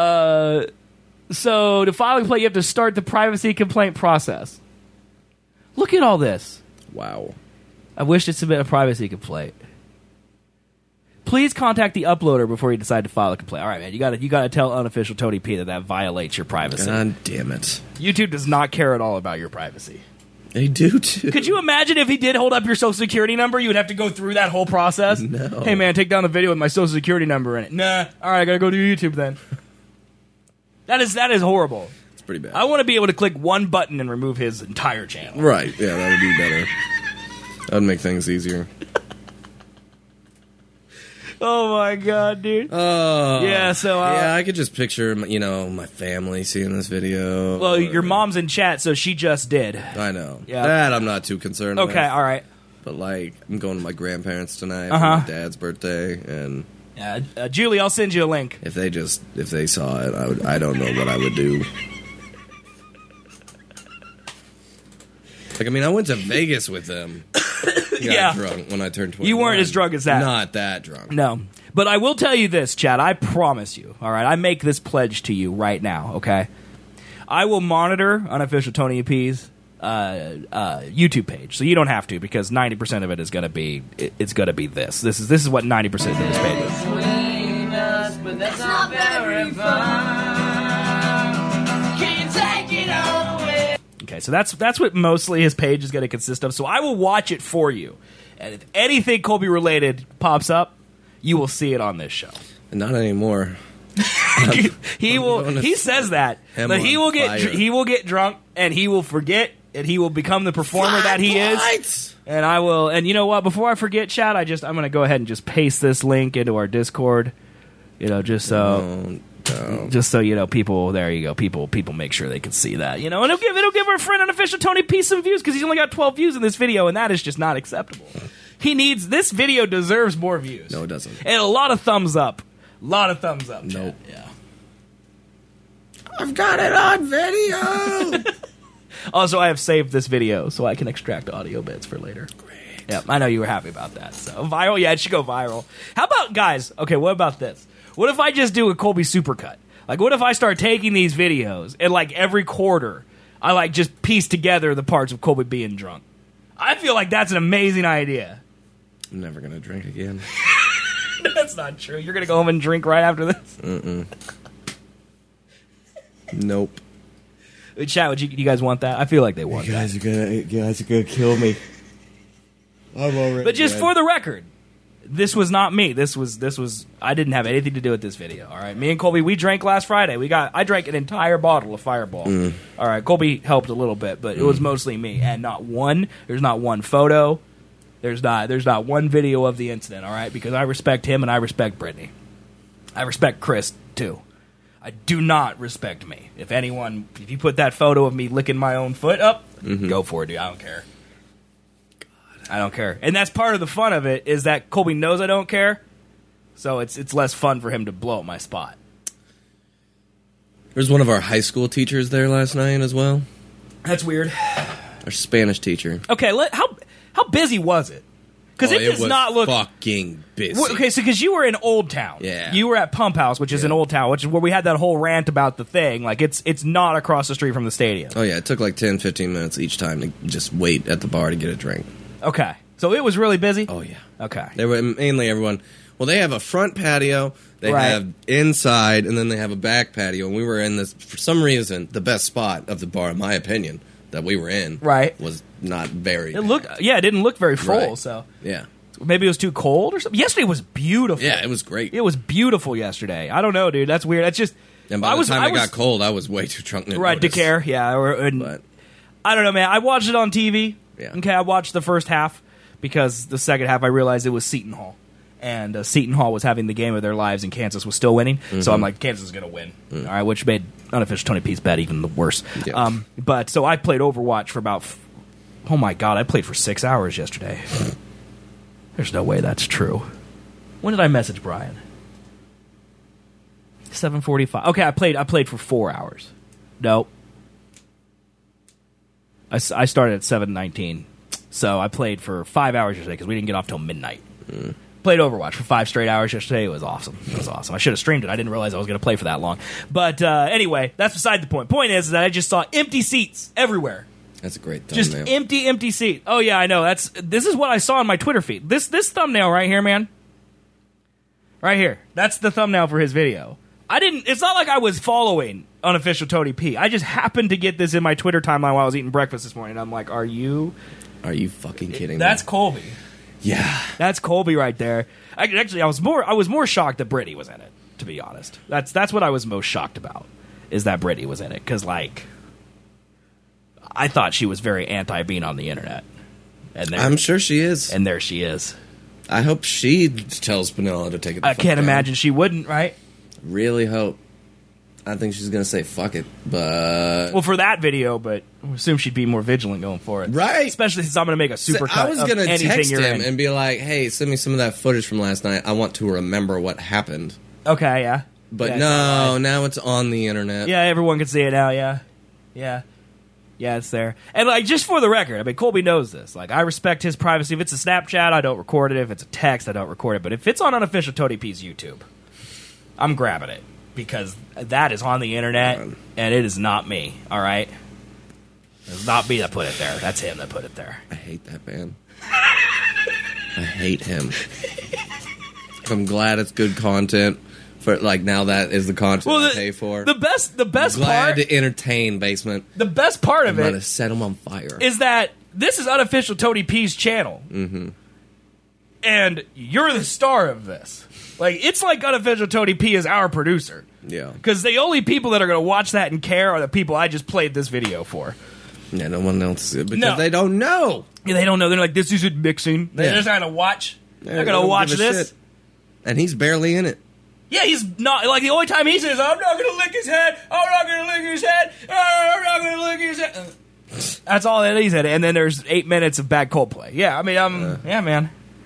So to file a complaint, you have to start the privacy complaint process. Look at all this. Wow. I wish to submit a privacy complaint. Please contact the uploader before you decide to file a complaint. All right, man. You got to tell unofficial Tony P that violates your privacy. God damn it. YouTube does not care at all about your privacy. They do too. Could you imagine if he did hold up your social security number? You would have to go through that whole process. No. Hey, man, take down the video with my social security number in it. Nah. All right, I gotta go to YouTube then. That is horrible. It's pretty bad. I want to be able to click one button and remove his entire channel. Right. Yeah, that would be better. That would make things easier. Oh my God, dude. Oh. Yeah, so, yeah, I could just picture, my family seeing this video. Well, your mom's in chat, so she just did. I know. Yeah. That I'm not too concerned with. Okay, all right. But, I'm going to my grandparents tonight Uh-huh. for my dad's birthday, and Yeah, Julie, I'll send you a link. if they saw it, I don't know what I would do. I went to Vegas with them. Yeah. Drunk when I turned 21. You weren't as drunk as that. Not that drunk. No. But I will tell you this, Chad. I promise you, all right? I make this pledge to you right now, okay? I will monitor unofficial Tony P's YouTube page. So you don't have to, because 90% of it is going to be it's going to be this. This is what 90% of this page is. That's not very fun. Can you take it away? Okay, so that's what mostly his page is going to consist of. So I will watch it for you. And if anything Colby related pops up, you will see it on this show. Not anymore. He says that he will get drunk and he will forget and he will become the performer that he is. And I will, and you know what? Before I forget, Chad, I'm going to go ahead and just paste this link into our Discord. Just so people. There you go. People make sure they can see that. And it'll give our friend unofficial Tony P some views because he's only got 12 views in this video, and that is just not acceptable. This video deserves more views. No, it doesn't. And a lot of thumbs up. A lot of thumbs up. Nope. Chat. Yeah. I've got it on video. Also, I have saved this video so I can extract audio bits for later. Great. Yep, I know you were happy about that. So viral, yeah, it should go viral. How about, guys, okay, what about this? What if I just do a Colby supercut? Like, what if I start taking these videos and, like, every quarter, I, like, just piece together the parts of Colby being drunk? I feel like that's an amazing idea. I'm never going to drink again. That's not true. You're going to go home and drink right after this? Mm-mm. Nope. Chat, would you guys want that? I feel like they want You guys that. are gonna kill me. I'm already But just dead. for the record, this was not me. This was I didn't have anything to do with this video. All right, me and Colby, we drank last Friday. I drank an entire bottle of Fireball. All right, Colby helped a little bit, but it was mostly me. And there's not one photo, there's not one video of the incident. All right, because I respect him and I respect Brittany. I respect Chris too. I do not respect me. If you put that photo of me licking my own foot up, go for it, dude. I don't care. I don't care. And that's part of the fun of it, is that Colby knows I don't care, so it's less fun for him to blow up my spot. There's one of our high school teachers there last night as well. That's weird. Our Spanish teacher. Okay, how busy was it? Because it does was not look fucking busy. Okay, so because you were in Old Town, Yeah. you were at Pump House, which is in Old Town, which is where we had that whole rant about the thing. Like it's not across the street from the stadium. Oh yeah, it took like 10, 15 minutes each time to just wait at the bar to get a drink. Okay, so it was really busy. Oh yeah. Okay. They were mainly everyone. Well, they have a front patio, they Right. have inside, and then they have a back patio. And we were in this, for some reason, the best spot of the bar, in my opinion, that we were in, Right. was not very. It didn't look very full. Right. So Yeah. maybe it was too cold or something. Yesterday was beautiful. Yeah, it was great. It was beautiful yesterday. I don't know, dude. That's weird. That's just. And by the time it got cold, I was way too drunk to Right, to notice. care. Yeah. But I don't know, man. I watched it on TV. Yeah. Okay, I watched the first half because the second half I realized it was Seton Hall. And Seton Hall was having the game of their lives and Kansas was still winning. So I'm like, Kansas is going to win. All right, which made unofficial Tony P's bet even worse. Yeah. But so I played Overwatch for about, oh my God, I played for 6 hours yesterday. There's no way that's true. When did I message Brian? 7:45. Okay, I played for 4 hours. Nope. I started at 7:19, so I played for 5 hours yesterday because we didn't get off till midnight. Played Overwatch for 5 straight hours yesterday. It was awesome. It was awesome. I should have streamed it. I didn't realize I was going to play for that long. But anyway, that's beside the point. Point is that I just saw empty seats everywhere. that's a great thumbnail. Just empty seat. Oh yeah, I know. This is what I saw on my Twitter feed. This thumbnail right here, man. Right here. That's the thumbnail for his video. It's not like I was following unofficial Tony P. I just happened to get this in my Twitter timeline while I was eating breakfast this morning. I'm like, are you fucking kidding That's me? Colby. Yeah. That's Colby right there. Actually, I was more shocked that Brittany was in it, to be honest. That's what I was most shocked about, is that Brittany was in it. Because, like, I thought she was very anti being on the internet. And I'm sure she is. And there she is. I hope she tells Penella to take it the I fuck can't down. imagine she wouldn't, right? Really hope. I think she's going to say fuck it, but... Well, for that video, but I assume she'd be more vigilant going forward. Right. Especially since I'm going to make a super cut I was of gonna anything text you're him in. and be like, hey, send me some of that footage from last night. I want to remember what happened. Okay, yeah. But Yeah, no, now it's on the internet. Yeah, everyone can see it now, yeah. Yeah. Yeah, it's there. And, like, just for the record, I mean, Colby knows this. Like, I respect his privacy. If it's a Snapchat, I don't record it. If it's a text, I don't record it. But if it's on unofficial Tony P's YouTube, I'm grabbing it. Because that is on the internet, and it is not me, all right? It's not me that put it there. That's him that put it there. I hate that man. I hate him. I'm glad it's good content. For like now, that is the content I pay for. The best glad part, to entertain Basement. the best part of I'm gonna it set him on fire. is that this is unofficial Tony P's channel, and you're the star of this. Like, it's like unofficial Tony P is our producer. Yeah. Because the only people that are going to watch that and care are the people I just played this video for. Yeah, no one else because No. they don't know. Yeah, they don't know. They're like, this isn't mixing. They're Yeah. just not going to watch. They're They going to don't watch give a this. shit. And he's barely in it. Yeah, he's not. Like, the only time he says, I'm not going to lick his head. I'm not going to lick his head. I'm not going to lick his head. That's all that he said. And then there's 8 minutes of bad Coldplay. Yeah, I mean, yeah, man.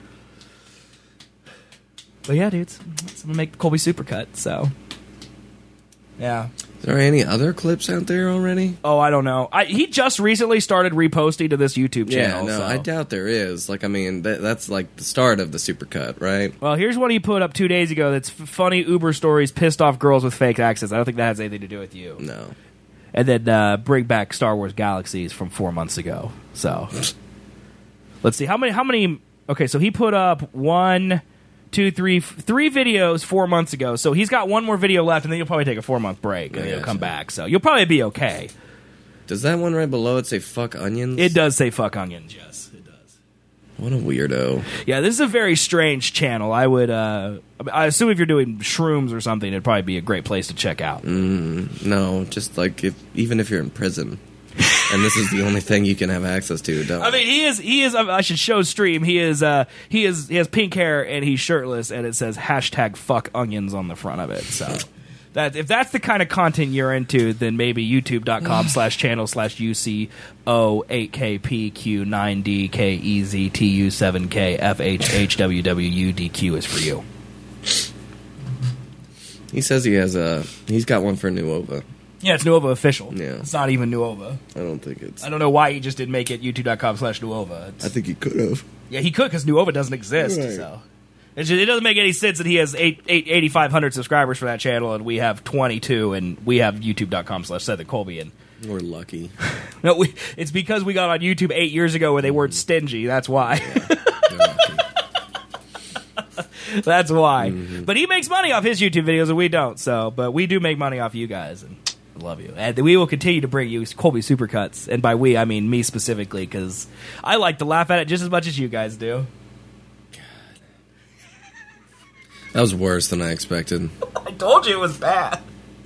But yeah, dudes, I'm gonna make the Colby Supercut. So yeah. Is there any other clips out there already? Oh, I don't know. He just recently started reposting to this YouTube channel. Yeah, no, so. I doubt there is. Like, I mean, that's like the start of the Supercut, right? Well, here's one he put up 2 days ago that's funny Uber stories pissed off girls with fake accents. I don't think that has anything to do with you. No. And then bring back Star Wars Galaxies from 4 months ago. So let's see. How many... Okay, so he put up 3 videos 4 months ago. So he's got one more video left, and then you'll probably take a 4-month break, and he'll come back. So you'll probably be okay. Does that one right below it say fuck onions? It does say fuck onions, yes. It does. What a weirdo. Yeah, this is a very strange channel. I would... I assume if you're doing shrooms or something, it'd probably be a great place to check out. No, just like even if you're in prison. And this is the only thing you can have access to. Don't. I mean, he is. I should show stream. He has pink hair and he's shirtless, and it says #fuckonions on the front of it. So that if that's the kind of content you're into, then maybe youtube.com/channel/UCO8KPQ9DKEZTU7KFHHWWUDQ is for you. He says he's got one for Nuova. Yeah, it's Nuova official. Yeah. It's not even Nuova. I don't think it's... I don't know why he just didn't make it youtube.com/Nuova. I think he could have. Yeah, he could because Nuova doesn't exist. Right. So it doesn't make any sense that he has 8,500 subscribers for that channel and we have 22 and we have youtube.com/SethColby and we're lucky. No, it's because we got on YouTube 8 years ago where they weren't stingy. That's why. Yeah, That's why. Mm-hmm. But he makes money off his YouTube videos and we don't. So, but we do make money off you guys and I love you. And we will continue to bring you Colby Supercuts. And by we, I mean me specifically because I like to laugh at it just as much as you guys do. That was worse than I expected. I told you it was bad.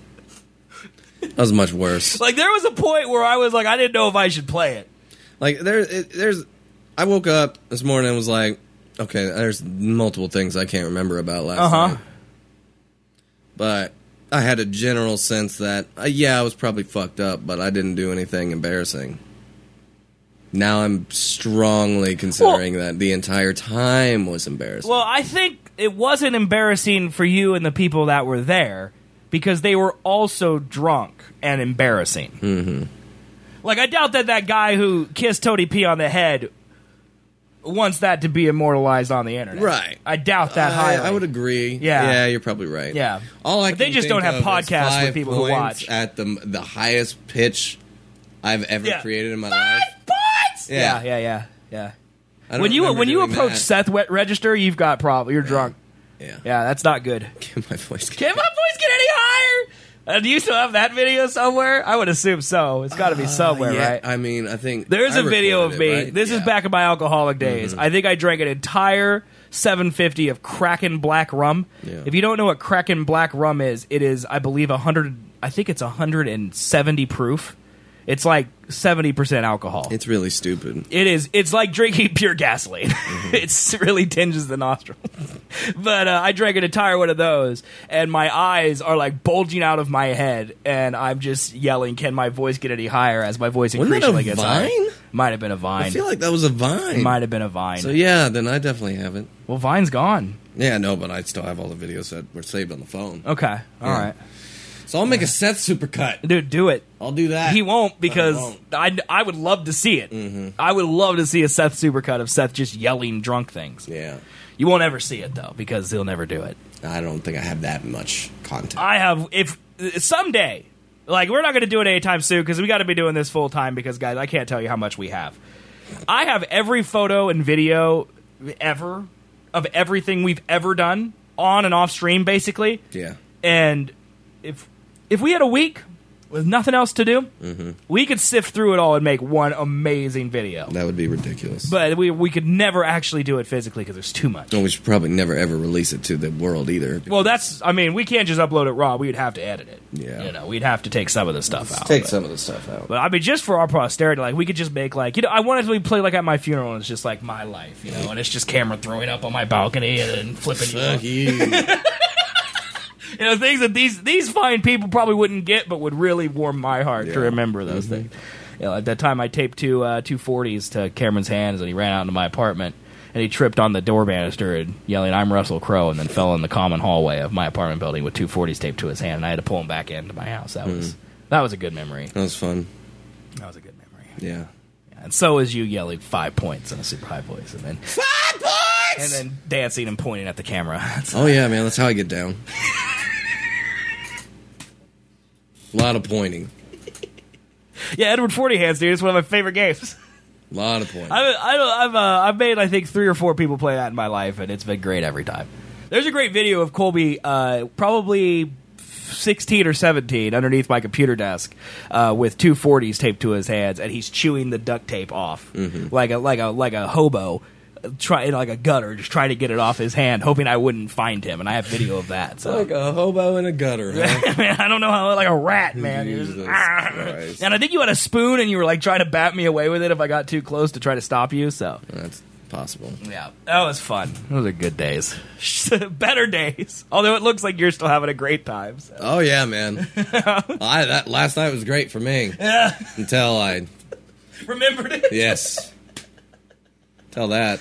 That was much worse. Like, there was a point where I was like, I didn't know if I should play it. Like, there's... I woke up this morning and was like, okay, there's multiple things I can't remember about last night. But I had a general sense that, I was probably fucked up, but I didn't do anything embarrassing. Now I'm strongly considering that the entire time was embarrassing. Well, I think it wasn't embarrassing for you and the people that were there because they were also drunk and embarrassing. Mm-hmm. Like, I doubt that guy who kissed Tony P on the head wants that to be immortalized on the internet. Right. I doubt that highly. I would agree. Yeah. Yeah, you're probably right. Yeah. All I But they can just think don't have of is podcasts 5 with people who points watch. at the highest pitch I've ever created in my 5 life. points! Yeah. Yeah. I don't When you remember doing approach that. Seth Register, you've got problem. You're drunk. Yeah. Yeah, that's not good. Can my voice get... Can my voice get any higher? Do you still have that video somewhere? I would assume so. It's got to be somewhere, yeah, right? I mean, I think... There's I a video of recorded me. it, right? This is back in my alcoholic days. I think I drank an entire 750 of Kraken Black Rum. Yeah. If you don't know what Kraken Black Rum is, it is, I believe, 100... I think it's 170 proof. It's like 70% alcohol. It's really stupid. It is. It's like drinking pure gasoline. It really tinges the nostril. But I drank an entire one of those, and my eyes are like bulging out of my head, and I'm just yelling, "Can my voice get any higher?" As my voice Wasn't that a increasingly gets higher. Vine? Might have been a Vine. I feel like that was a Vine. Might have been a Vine. So yeah, then I definitely haven't. Well, Vine's gone. Yeah, no, but I still have all the videos that were saved on the phone. Okay. All right. So I'll make a Seth supercut. Dude, do it. I'll do that. He won't because I I would love to see it. I would love to see a Seth supercut of Seth just yelling drunk things. Yeah. You won't ever see it, though, because he'll never do it. I don't think I have that much content. I have, if someday, like, we're not going to do it anytime soon because we got to be doing this full time because, guys, I can't tell you how much we have. I have every photo and video ever of everything we've ever done on and off stream, basically. Yeah. And if we had a week with nothing else to do, we could sift through it all and make one amazing video. That would be ridiculous. But we could never actually do it physically because there's too much. And we should probably never ever release it to the world either. Well, we can't just upload it raw. We'd have to edit it. Yeah. You know, we'd have to take some of the stuff out. Take some of the stuff out. But I mean, just for our posterity, like, we could just make, like, I wanted to play, like, at my funeral, and it's just, like, my life, and it's just Cameron throwing up on my balcony and then flipping Fuck you. Things that these fine people probably wouldn't get, but would really warm my heart to remember those things. At that time, I taped two 40s to Cameron's hands, and he ran out into my apartment. and he tripped on the door banister and yelling, "I'm Russell Crowe," and then fell in the common hallway of my apartment building with 240s taped to his hand, and I had to pull him back into my house. That was a good memory. That was fun. That was a good memory. Yeah. And so is you yelling 5 points in a super high voice, and then 5 points, and then dancing and pointing at the camera. Oh yeah, man, that's how I get down. A lot of pointing. Yeah, Edward 40 Hands, dude. It's one of my favorite games. A lot of pointing. I've made, I think, 3 or 4 people play that in my life, and it's been great every time. There's a great video of Colby, probably 16 or 17, underneath my computer desk, with 240s taped to his hands, and he's chewing the duct tape off like a hobo, like a gutter, just trying to get it off his hand, hoping I wouldn't find him. And I have video of that. So. Like a hobo in a gutter, huh? Man, I don't know how, like a rat, man. Jesus Christ. And I think you had a spoon, and you were like trying to bat me away with it if I got too close to try to stop you. So That's possible. yeah, that was fun. Those are good days, better days. Although it looks like you're still having a great time. So. Oh yeah, man. That last night was great for me. Yeah, Until I remembered it. yes. Tell that.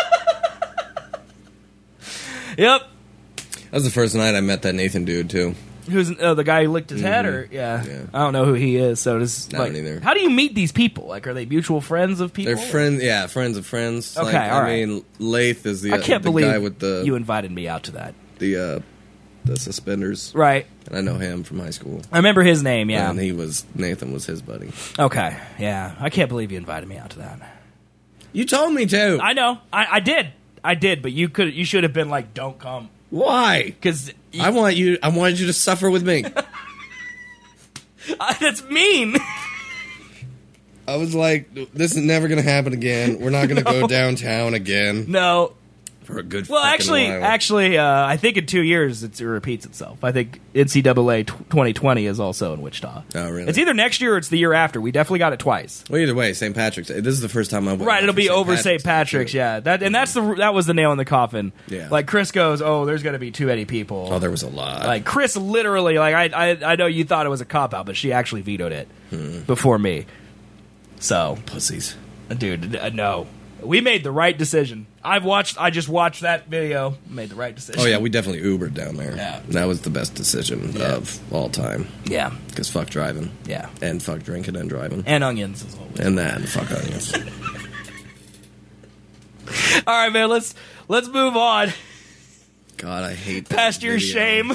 Yep. That was the first night I met that Nathan dude too. Who's the guy who licked his head? Or yeah, I don't know who he is. So does I like, don't either. how do you meet these people? Like, are they mutual friends of people? They're friends. Yeah, friends of friends. Okay, like, all I mean, Lath is the I can't the believe guy with the you invited me out to that. the suspenders. Right. And I know him from high school. I remember his name. Yeah. And Nathan was his buddy. Okay. Yeah. I can't believe you invited me out to that. You told me to. I know. I did. But you should have been like, don't come. Why? Because I wanted you to suffer with me. That's mean. I was like, this is never going to happen again. We're not going to go downtown again. No. For a good Well, frickin' while. actually, I think in 2 years it repeats itself. I think NCAA 2020 is also in Wichita. Oh, really? It's either next year or it's the year after. We definitely got it twice. Well, either way, St. Patrick's Day. This is the first time I went. Right, it'll be over St. Patrick's, yeah. That was the nail in the coffin. Yeah. Like, Chris goes, oh, there's going to be too many people. Oh, there was a lot. Like, Chris literally, like, I know you thought it was a cop-out, but she actually vetoed it before me. So. Pussies. Dude, no. We made the right decision. I just watched that video. Made the right decision. Oh, yeah, we definitely Ubered down there. Yeah. That was the best decision of all time. Yeah. Because fuck driving. Yeah. And fuck drinking and driving. And onions as well. And that, and fuck onions. All right, man, let's move on. God, I hate that Past your video. shame.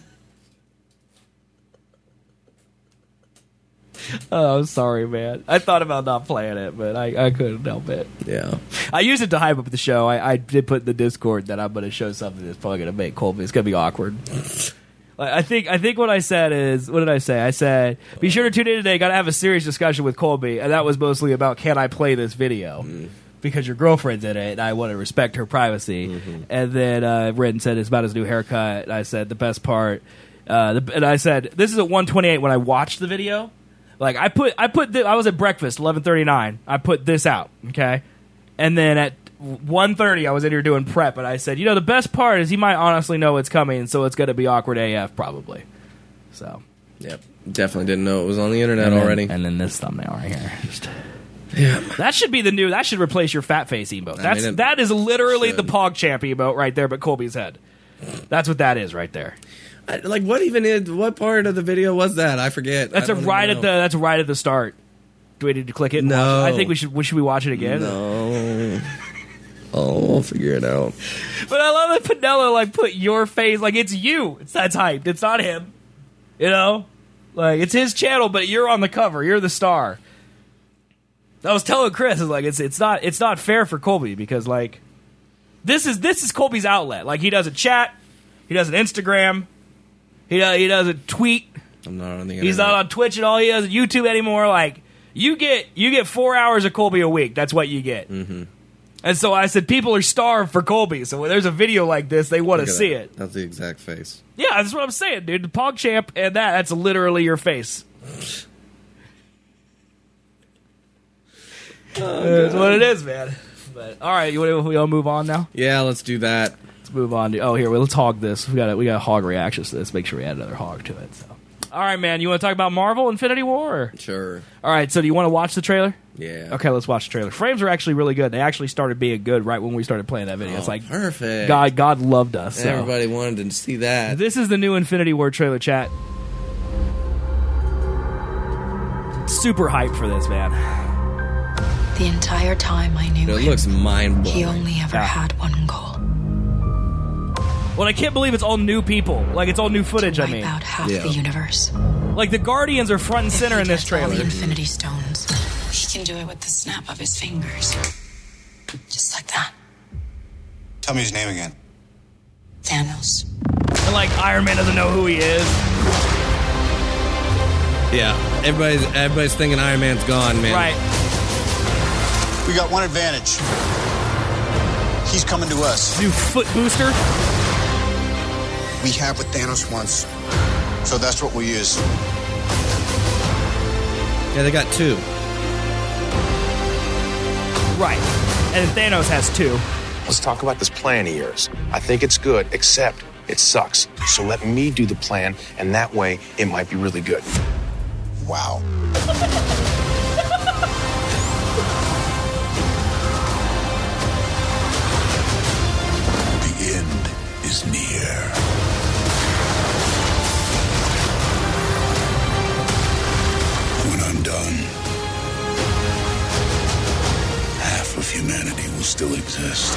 Oh, I'm sorry, man. I thought about not playing it, but I couldn't help it. Yeah. I used it to hype up the show. I did put in the Discord that I'm going to show something that's probably going to make Colby. It's going to be awkward. I think what I said is, what did I say? I said, be sure to tune in today. Got to have a serious discussion with Colby, and that was mostly about, can I play this video? Because your girlfriend's in it, and I want to respect her privacy. And then Redden said it's about his new haircut. And I said the best part, and I said this is at 1:28 when I watched the video. Like I was at breakfast 11:39. I put this out, okay, and then at 1:30 I was in here doing prep, and I said, the best part is he might honestly know it's coming, so it's going to be awkward AF probably. So, yep, definitely didn't know it was on the internet already. And then this thumbnail right here, that should be the new. That should replace your fat face emote. That is literally the PogChamp emote right there, but Colby's head. That's what that is right there. What part of the video was that? I forget. That's right at the start. Do we need to click it? No. I think we should we watch it again? No. Oh, we'll figure it out. But I love that Pinella put your face it's you. That's hyped. It's not him. It's his channel, but you're on the cover. You're the star. I was telling Chris, it's not fair for Colby because this is Colby's outlet. He doesn't chat, he doesn't Instagram. He doesn't tweet. I'm not on the internet. He's not on Twitch at all. He doesn't YouTube anymore. You get 4 hours of Colby a week. That's what you get. Mm-hmm. And so I said, people are starved for Colby. So when there's a video like this, they want to see it. That's the exact face. Yeah, that's what I'm saying, dude. The PogChamp and that's literally your face. That's what it is, man. But all right, we want to move on now? Yeah, let's do that. Move on to let's hog this. We got hog reactions to this. Make sure we add another hog to it. So All right, man. You want to talk about Marvel Infinity War? Or? Sure. All right, so do you want to watch the trailer? Yeah. Okay, let's watch the trailer. Frames are actually really good. They actually started being good right when we started playing that video. It's like perfect. God loved us. So. Everybody wanted to see that. This is the new Infinity War trailer, chat. Super hyped for this, man. The entire time I knew It him, looks mind-blowing. he only ever had one goal. Well, I can't believe it's all new people. Like, it's all new footage, I mean. Wipe out half the universe. Like, the Guardians are front and center in this All trailer. the Infinity Stones. He can do it with the snap of his fingers. Just like that. Tell me his name again. Thanos. And, like, Iron Man doesn't know who he is. Yeah, everybody's thinking Iron Man's gone, man. Right. We got one advantage. He's coming to us. New foot booster? We have what Thanos wants. So that's what we use. Yeah, they got 2. Right. And Thanos has 2. Let's talk about this plan of yours. I think it's good, except it sucks. So let me do the plan, and that way it might be really good. Wow. The end is near. When I'm done, half of humanity will still exist.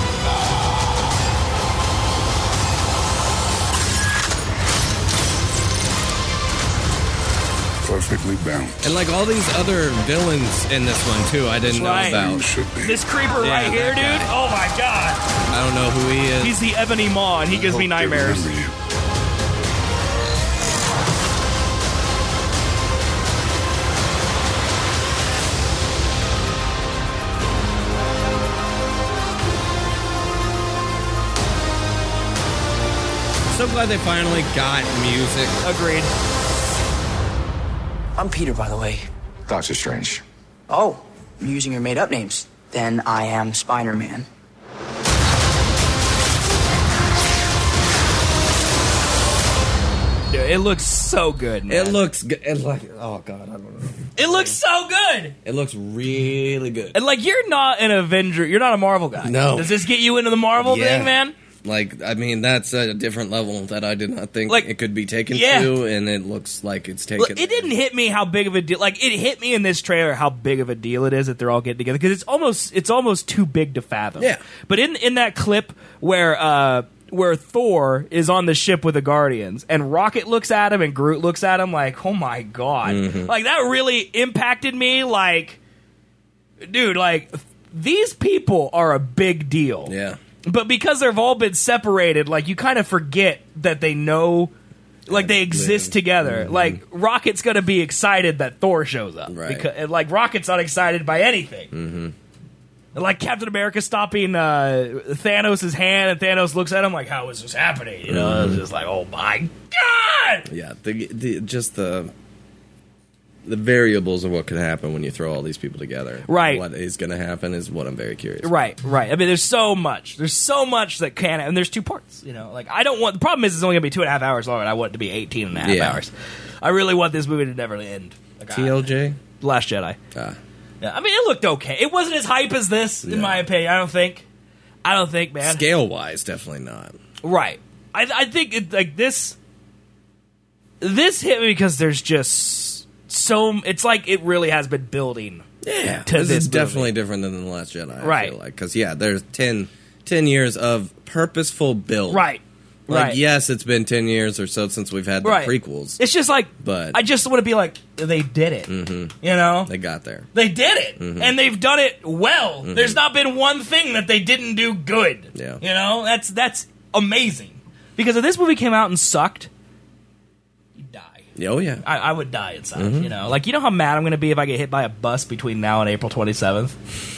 Perfectly balanced. And like all these other villains in this one too, I didn't know Right. about. This creeper right here, dude. that guy. Oh my god. I don't know who he is. He's the Ebony Maw, and he gives me nightmares. So glad they finally got music. Agreed. I'm Peter, by the way. Doctor Strange. Oh, I'm using your made-up names. Then I am Spider-Man. Dude, it looks so good, man. It looks good. It like, oh god, I don't know. It looks so good. It looks really good. And like, you're not an Avenger. You're not a Marvel guy. No. Does this get you into the Marvel thing, man? Like, I mean, that's a different level that I did not think Like, it could be taken yeah. to, and it looks like it's taken. Look, it didn't hit me how big of a deal. Like, it hit me in this trailer how big of a deal it is that they're all getting together, because it's almost too big to fathom. Yeah. But in that clip where Thor is on the ship with the Guardians and Rocket looks at him and Groot looks at him like, oh my god, like that really impacted me. Like, dude, like these people are a big deal. Yeah. But because they've all been separated, like, you kind of forget that they know, like, they exist together. Like, Rocket's going to be excited that Thor shows up. Right. Because, and, like, Rocket's not excited by anything. And, like, Captain America stopping Thanos' hand, and Thanos looks at him like, how is this happening? You know, it's just like, oh, my God! Yeah, just the variables of what could happen when you throw all these people together. Right. What is going to happen is what I'm very curious about. Right. I mean, there's so much. There's so much that can, and there's 2 parts, you know. Like, I don't want, the problem is it's only going to be 2.5 hours long, and I want it to be 18 and a half hours. I really want this movie to never end. Like, TLJ? Last Jedi. Yeah, I mean, it looked okay. It wasn't as hype as this, in my opinion. I don't think, man. Scale-wise, definitely not. Right. I think, it, like, this hit me because there's just so, it's like it really has been building. Yeah, to this is movie. definitely different than The Last Jedi. Right. I feel like, because there's 10 years of purposeful build. Right. Like, right. yes, it's been 10 years or so since we've had the prequels. It's just like, but I just want to be like, they did it. You know, they got there. They did it, and they've done it well. There's not been one thing that they didn't do good. Yeah, you know, that's amazing. Because if this movie came out and sucked, oh yeah, I would die inside. You know, like, you know how mad I'm going to be if I get hit by a bus between now and April 27th.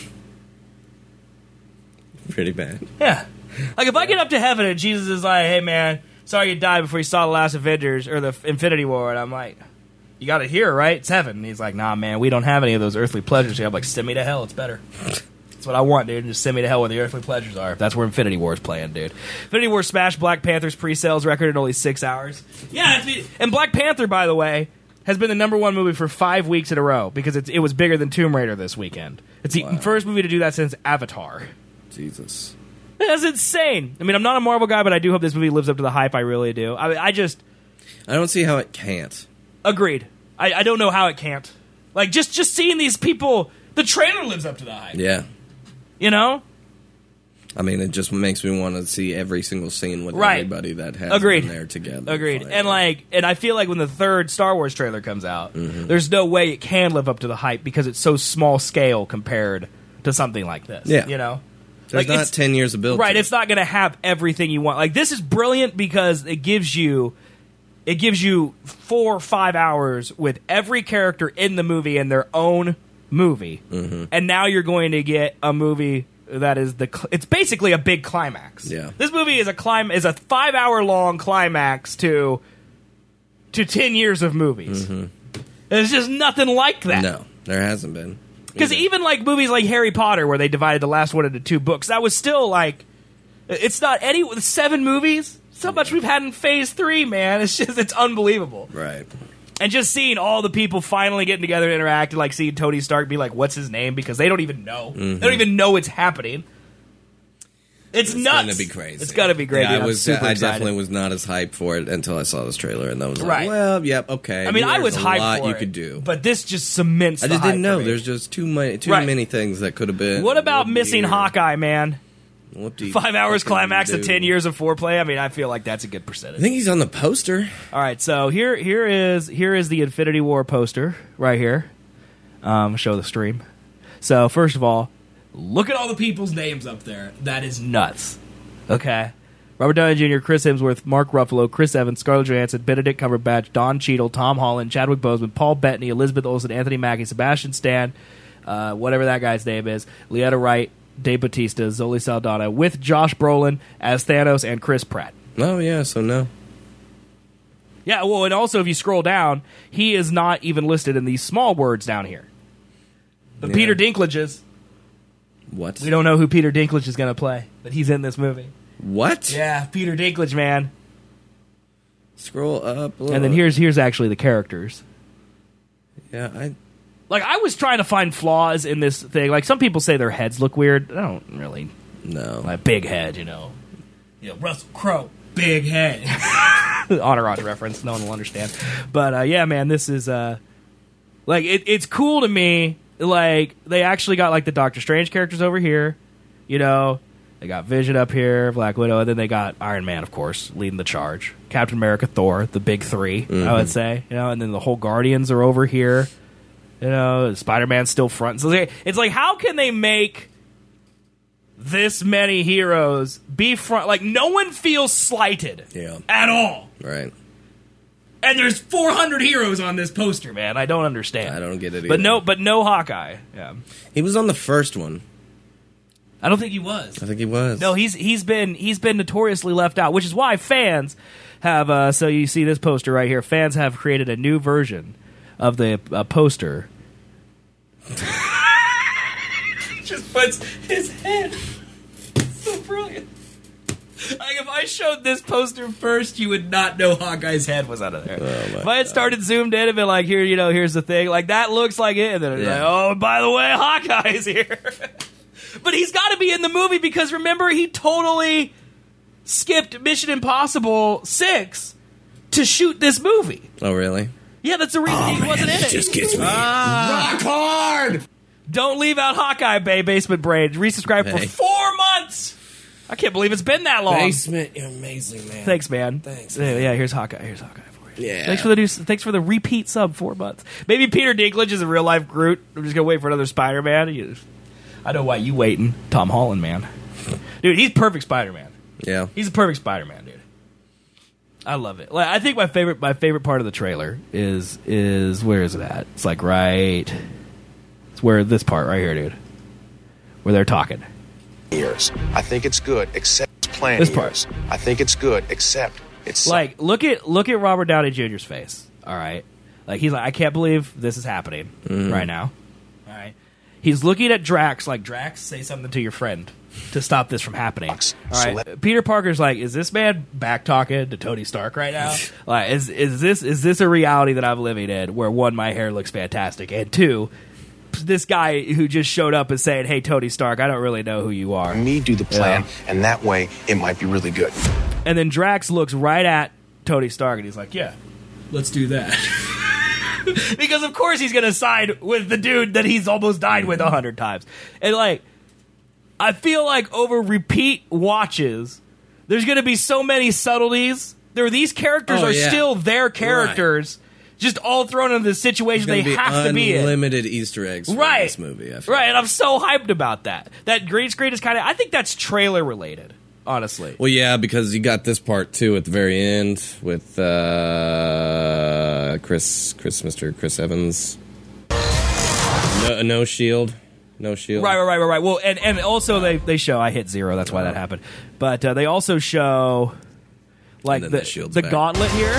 Pretty bad. Yeah, like if I get up to heaven and Jesus is like, "Hey man, sorry you died before you saw the last Avengers or the Infinity War," and I'm like, "You got it here, right? It's heaven." And he's like, "Nah, man, we don't have any of those earthly pleasures here." I'm like, "Send me to hell. It's better." That's what I want, dude. Just send me to hell where the earthly pleasures are. That's where Infinity War is playing, dude. Infinity War smashed Black Panther's pre-sales record in only 6 hours. Yeah, and Black Panther, by the way, has been the #1 movie for 5 weeks in a row because it was bigger than Tomb Raider this weekend. It's the first movie to do that since Avatar. Jesus. That's insane. I mean, I'm not a Marvel guy, but I do hope this movie lives up to the hype. I really do. I don't see how it can't. Agreed. I don't know how it can't. Like, just seeing these people, the trailer lives up to the hype. Yeah. You know? I mean, it just makes me want to see every single scene with everybody that has been there together. Agreed. And I feel like when the third Star Wars trailer comes out, there's no way it can live up to the hype because it's so small scale compared to something like this. Yeah. You know? There's not 10 years of build. Right, it's not going to have everything you want. Like, this is brilliant because it gives you 4 or 5 hours with every character in the movie in their own movie. And now you're going to get a movie that is it's basically a big climax. Yeah. This movie is a 5-hour long climax to 10 years of movies. There's just nothing like that. No, there hasn't been. Because even like movies like Harry Potter, where they divided the last one into 2 books, that was still like, it's not 7 movies. So much we've had in Phase 3, man. It's unbelievable. Right. And just seeing all the people finally getting together and interact, like seeing Tony Stark be like, "What's his name?" because they don't even know. They don't even know it's happening. It's nuts. It's gonna be crazy. It's gonna be great. Yeah, dude. I definitely was not as hyped for it until I saw this trailer, and I was like, Right. "Well, yep, okay." I mean, I was there's hyped a lot for you it, could do, but this just cements. I the just didn't hype know. for me. There's just too Right. many things that could have been. What about missing Hawkeye, man? What do you 5 hours fucking climax do? of 10 years of foreplay. I mean, I feel like that's a good I percentage. think he's on the poster. All right, so here is the Infinity War poster right here. Show the stream. So first of all, look at all the people's names up there. That is nuts. Okay, Robert Downey Jr., Chris Hemsworth, Mark Ruffalo, Chris Evans, Scarlett Johansson, Benedict Cumberbatch, Don Cheadle, Tom Holland, Chadwick Boseman, Paul Bettany, Elizabeth Olsen, Anthony Mackie, Sebastian Stan, whatever that guy's name is, Leetta Wright, Dave Bautista, Zoe Saldana, with Josh Brolin as Thanos and Chris Pratt. Oh yeah, so no. Yeah, well, and also if you scroll down, he is not even listed in these small words down here. But Yeah. Peter Dinklage is. What? We don't know who Peter Dinklage is going to play, but he's in this movie. What? Yeah, Peter Dinklage, man. Scroll up. Look. And then here's actually the characters. Yeah, I was trying to find flaws in this thing. Like, some people say their heads look weird. I don't really. No. Like, big head, you know. Russell Crowe, big head. Entourage reference. No one will understand. But, yeah, man, this is, it's cool to me. Like, they actually got, like, the Doctor Strange characters over here. You know, they got Vision up here, Black Widow, and then they got Iron Man, of course, leading the charge. Captain America, Thor, the big 3, I would say. You know, and then the whole Guardians are over here. You know, Spider-Man's still front. So it's like, how can they make this many heroes be front? Like, no one feels slighted at all. Right. And there's 400 heroes on this poster, man. I don't understand. I don't get it either. But no Hawkeye. Yeah. He was on the first one. I don't think he was. I think he was. No, he's been notoriously left out, which is why fans have. So you see this poster right here. Fans have created a new version of the poster. Just puts his head. So brilliant. Like, if I showed this poster first, you would not know Hawkeye's head was out of there. If I had started zoomed in and been like, here, you know, here's the thing, like, that looks like it, and then it's like, oh, by the way, Hawkeye's here. But he's got to be in the movie because, remember, he totally skipped Mission Impossible 6 to shoot this movie. Oh, really? Yeah, that's the reason he wasn't in it. Just gets me. Rock hard! Don't leave out Hawkeye, Bay Basement Brain. Resubscribe for 4 months. I can't believe it's been that long. Basement, you're amazing, man. Thanks, man. Thanks. Man. Yeah, here's Hawkeye. Here's Hawkeye for you. Yeah. Thanks for the repeat sub 4 months. Maybe Peter Dinklage is a real life Groot. I'm just gonna wait for another Spider-Man. I know why you waiting, Tom Holland, man. Dude, he's perfect Spider-Man. Yeah. He's a perfect Spider-Man, dude. I love it. Like, I think my favorite part of the trailer is where is it at? It's like right. It's where this part right here, dude. Where they're talking. Years. I think it's good, except it's plan This part. years. I think it's good, except it's Like, look at Robert Downey Jr.'s face. All right, like he's like, I can't believe this is happening right now. All right, He's looking at Drax like, Drax, say something to your friend to stop this from happening. All right. Peter Parker's like, is this man back talking to Tony Stark right now? Like, is this a reality that I'm living in where, one, my hair looks fantastic, and two, this guy who just showed up is saying, hey, Tony Stark, I don't really know who you are. Me do the plan, and that way it might be really good. And then Drax looks right at Tony Stark and he's like, yeah, let's do that. Because of course he's going to side with the dude that he's almost died with 100 times. And like, I feel like over repeat watches, there's going to be so many subtleties. These characters are still their characters, just all thrown into the situation they have to be in. Unlimited Easter eggs for this movie. Right, and I'm so hyped about that. That green screen is kind of, I think that's trailer related, honestly. Well, yeah, because you got this part too at the very end with Mr. Chris Evans. No shield. No shield. Right. Well, and also they show, I hit 0, that's why that happened. But they also show like the gauntlet here.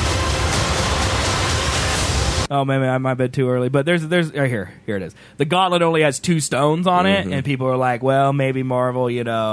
Oh, maybe I might have been too early, but there's right here it is. The gauntlet only has 2 stones on it, and people are like, well, maybe Marvel,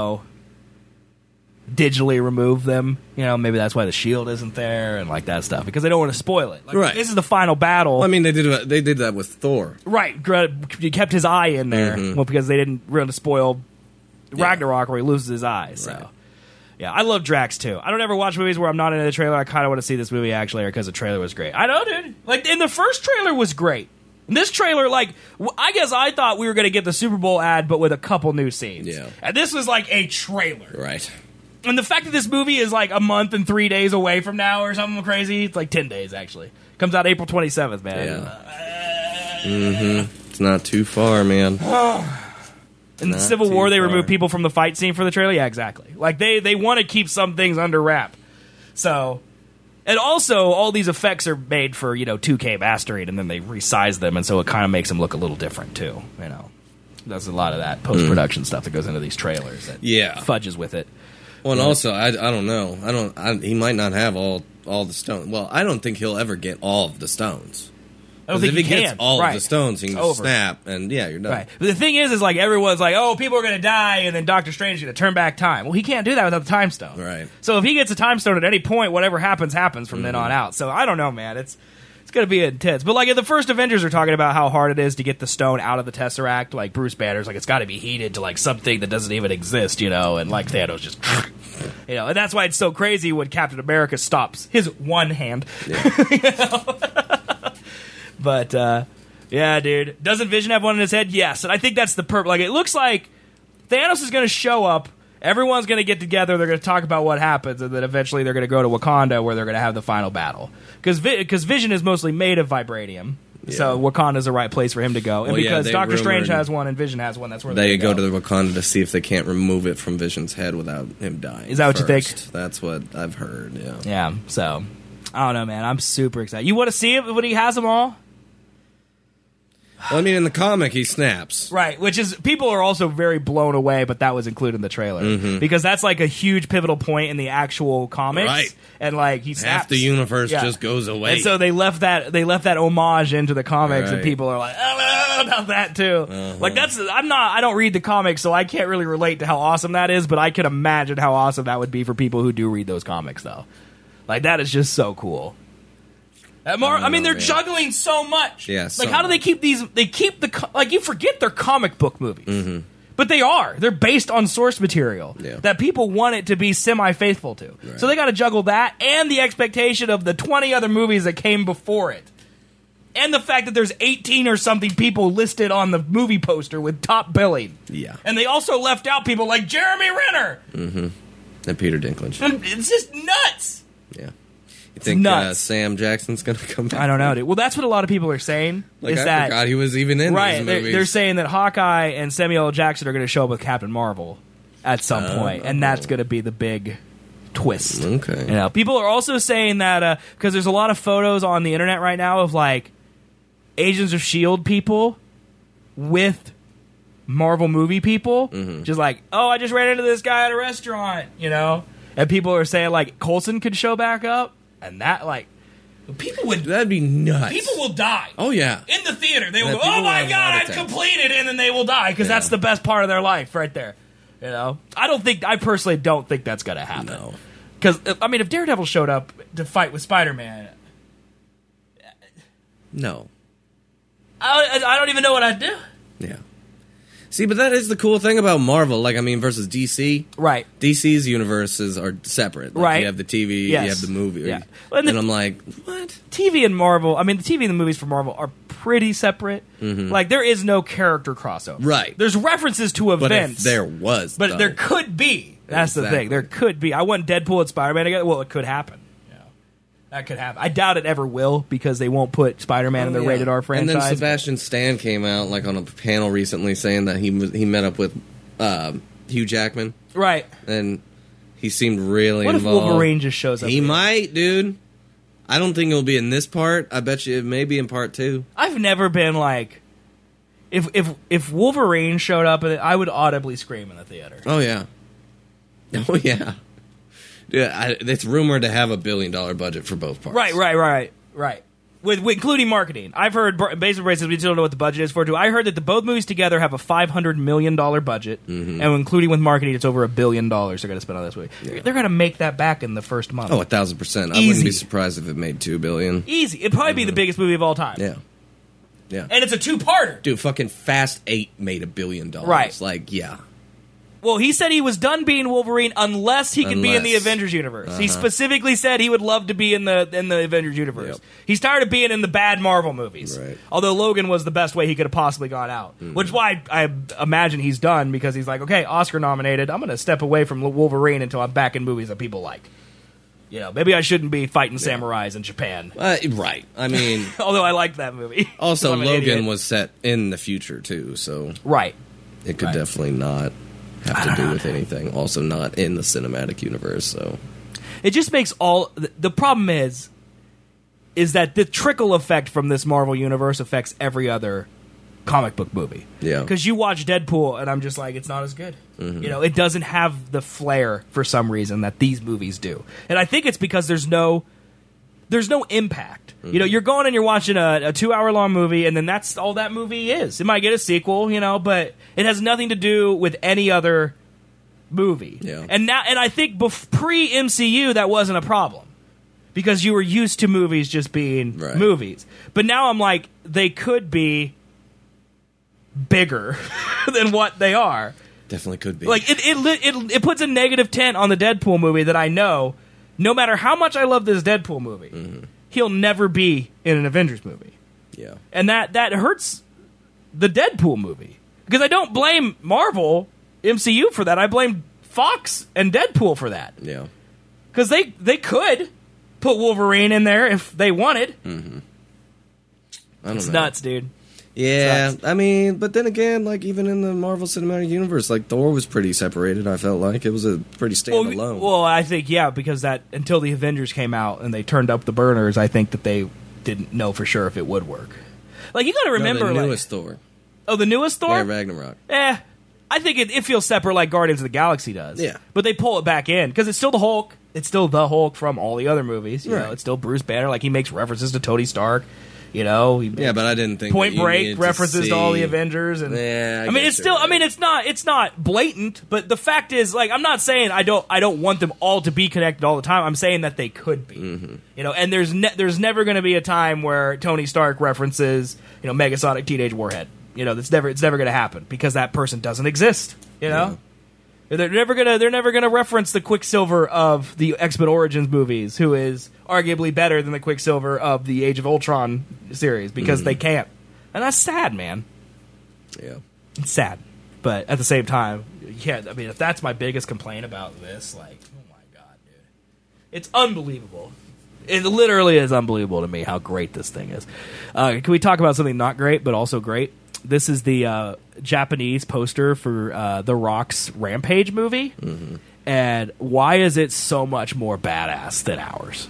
digitally remove them. Maybe that's why the shield isn't there and like that stuff, because they don't want to spoil it. Like, right. This is the final battle. Well, I mean, they did that with Thor. Right. You kept his eye in there, well, because they didn't want to spoil Ragnarok where he loses his eye. So. Right. Yeah, I love Drax, too. I don't ever watch movies where I'm not into the trailer. I kind of want to see this movie, actually, because the trailer was great. I know, dude. Like, and the first trailer was great. And this trailer, like, I guess I thought we were going to get the Super Bowl ad, but with a couple new scenes. Yeah. And this was like a trailer. Right. And the fact that this movie is like a month and 3 days away from now or something crazy, it's like 10 days, actually. Comes out April 27th, man. Yeah. It's not too far, man. In the Civil War, they removed people from the fight scene for the trailer? Yeah, exactly. Like, they want to keep some things under wrap. So, and also, all these effects are made for, 2K mastering, and then they resize them, and so it kind of makes them look a little different, too. There's a lot of that post-production stuff that goes into these trailers that fudges with it. Well, and also, I don't know. He might not have all the stones. Well, I don't think he'll ever get all of the stones. I don't think if he gets all of the stones, he can just over. snap, and you're done. Right. But the thing is like everyone's like, oh, people are going to die, and then Doctor Strange is going to turn back time. Well, he can't do that without the time stone. Right. So if he gets a time stone at any point, whatever happens from then on out. So I don't know, man. It's going to be intense. But like in the first Avengers are talking about how hard it is to get the stone out of the Tesseract. Like Bruce Banner's like, it's got to be heated to like something that doesn't even exist, and like Thanos just, and that's why it's so crazy when Captain America stops his one hand. Yeah. But, yeah, dude. Doesn't Vision have one in his head? Yes. And I think that's the purpose. Like, it looks like Thanos is going to show up. Everyone's going to get together. They're going to talk about what happens. And then eventually they're going to go to Wakanda where they're going to have the final battle. Because Vision is mostly made of vibranium. Yeah. So Wakanda's the right place for him to go. And because Doctor Strange has one and Vision has one, that's where they go to the Wakanda to see if they can't remove it from Vision's head without him dying. Is that what you think? That's what I've heard, yeah. Yeah, so, I don't know, man. I'm super excited. You want to see it when he has them all? Well, I mean, in the comic, he snaps. Right, which is, people are also very blown away, but that was included in the trailer. Because that's like a huge pivotal point in the actual comics. Right. And like, he snaps. Half the universe just goes away. And so they left that homage into the comics, and people are like, oh, about that too. Like, I don't read the comics, so I can't really relate to how awesome that is, but I can imagine how awesome that would be for people who do read those comics, though. Like, that is just so cool. They're juggling so much. Yeah, like, how do they keep these? They keep you forget they're comic book movies, but they are. They're based on source material that people want it to be semi-faithful to. Right. So they got to juggle that and the expectation of the 20 other movies that came before it, and the fact that there's 18 or something people listed on the movie poster with top billing. Yeah, and they also left out people like Jeremy Renner, and Peter Dinklage. And it's just nuts. Yeah. You think Sam Jackson's going to come back? I don't know, dude. Well, that's what a lot of people are saying. Like, I forgot he was even in these movies. They're saying that Hawkeye and Samuel L. Jackson are going to show up with Captain Marvel at some point, and that's going to be the big twist. Okay. People are also saying that, because there's a lot of photos on the internet right now of, like, Agents of S.H.I.E.L.D. people with Marvel movie people. Just like, oh, I just ran into this guy at a restaurant, And people are saying, like, Coulson could show back up. And that, like, People would. That'd be nuts. People will die. Oh yeah. In the theater, they will Yeah, go, people "Oh will my have god, heart I've attacks. completed," and then they will die because that's the best part of their life, right there. You know, I personally don't think that's gonna happen. No. Because I mean, if Daredevil showed up to fight with Spider-Man, No. I don't even know what I'd do. Yeah. See, but that is the cool thing about Marvel. Like, I mean, versus DC. Right. DC's universes are separate. Like, Right. You have the TV, Yes. you have the movie. Yeah. And I'm like, what? TV and Marvel, I mean, the TV and the movies for Marvel are pretty separate. Like, there is no character crossover. Right. There's references to But events. if there was, But though. there could be. That's the Exactly. thing. There could be. I want Deadpool and Spider-Man together. Well, it could happen. You know, that could happen. I doubt it ever will because they won't put Spider-Man in the Yeah. rated R franchise. And then Sebastian Stan came out like on a panel recently saying that he met up with Hugh Jackman. Right. And he seemed really What if involved. Wolverine just shows up? He here? might, dude. I don't think it'll be in this part. I bet you it may be in part 2. I've never been like, if Wolverine showed up, I would audibly scream in the theater. Oh yeah. Oh yeah. Dude, it's rumored to have $1 billion budget for both parts. Right. With including marketing. I've heard, based on braces, we still don't know what the budget is for it too. I heard that both movies together have a $500 million budget, and including with marketing, it's over $1 billion they're going to spend on this movie. Yeah. They're going to make that back in the first month. Oh, 1,000%. I Easy. wouldn't be surprised if it made $2 billion. Easy. It'd probably be the biggest movie of all time. Yeah. Yeah. And it's a two-parter. Dude, fucking Fast 8 made $1 billion. Right. Like, yeah. Well, he said he was done being Wolverine unless he could be in the Unless. Avengers universe. He Uh-huh. specifically said he would love to be in the Avengers universe. Yep. He's tired of being in the bad Marvel movies. Right. Although Logan was the best way he could have possibly gone out, which is why I imagine he's done because he's like, okay, Oscar nominated. I'm going to step away from Wolverine until I'm back in movies that people like. You know, maybe I shouldn't be fighting samurais in Japan. Right. I mean, Although I liked that movie. also I'm an Logan idiot. was set in the future too, so right. it could Right. definitely not have to do with anything. Also, not in the cinematic universe. So It just makes the problem is that the trickle effect from this Marvel universe affects every other comic book movie. Yeah. Because you watch Deadpool and I'm just like, it's not as good. Mhm. You know, it doesn't have the flair for some reason that these movies do. And I think it's because there's no impact. You know, you're going and you're watching a 2-hour-long movie, and then that's all that movie is. It might get a sequel, you know, but it has nothing to do with any other movie. Yeah. And I think pre-MCU, that wasn't a problem. Because you were used to movies just being movies. But now I'm like, they could be bigger than what they are. definitely could be. Like, it puts a negative tint on the Deadpool movie that I know, no matter how much I love this Deadpool movie, he'll never be in an Avengers movie. Yeah. And that hurts the Deadpool movie. Because I don't blame Marvel, MCU for that. I blame Fox and Deadpool for that. Yeah. Because they could put Wolverine in there if they wanted. I don't It's know. nuts, dude. Yeah, I mean, but then again, like even in the Marvel Cinematic Universe, like Thor was pretty separated. I felt like it was a pretty standalone. Well, I think, yeah, because that until the Avengers came out and they turned up the burners, I think that they didn't know for sure if it would work. Like, you got to remember, the like, newest Thor, the newest Thor, yeah, Ragnarok. I think it feels separate like Guardians of the Galaxy does. Yeah. But they pull it back in because it's still the Hulk. It's still the Hulk from all the other movies. You Right. know, it's still Bruce Banner. Like, he makes references to Tony Stark. You know, Yeah, but I didn't think Point that you Break needed references to all the see- Avengers, and Yeah, I mean, it's still. I mean, it's not blatant, but the fact is, like, I'm not saying I don't want them all to be connected all the time. I'm saying that they could be. You know, and there's never going to be a time where Tony Stark references, you know, Megasonic Teenage Warhead. You know, it's never going to happen because that person doesn't exist. You know. They're never gonna reference the Quicksilver of the X-Men Origins movies, who is arguably better than the Quicksilver of the Age of Ultron series, because they can't, and that's sad, man. Yeah, it's sad, but at the same time, yeah. I mean, if that's my biggest complaint about this, like, oh my god, dude, it's unbelievable. It literally is unbelievable to me how great this thing is. Can we talk about something not great but also great? This is the Japanese poster for The Rock's Rampage movie. And why is it so much more badass than ours?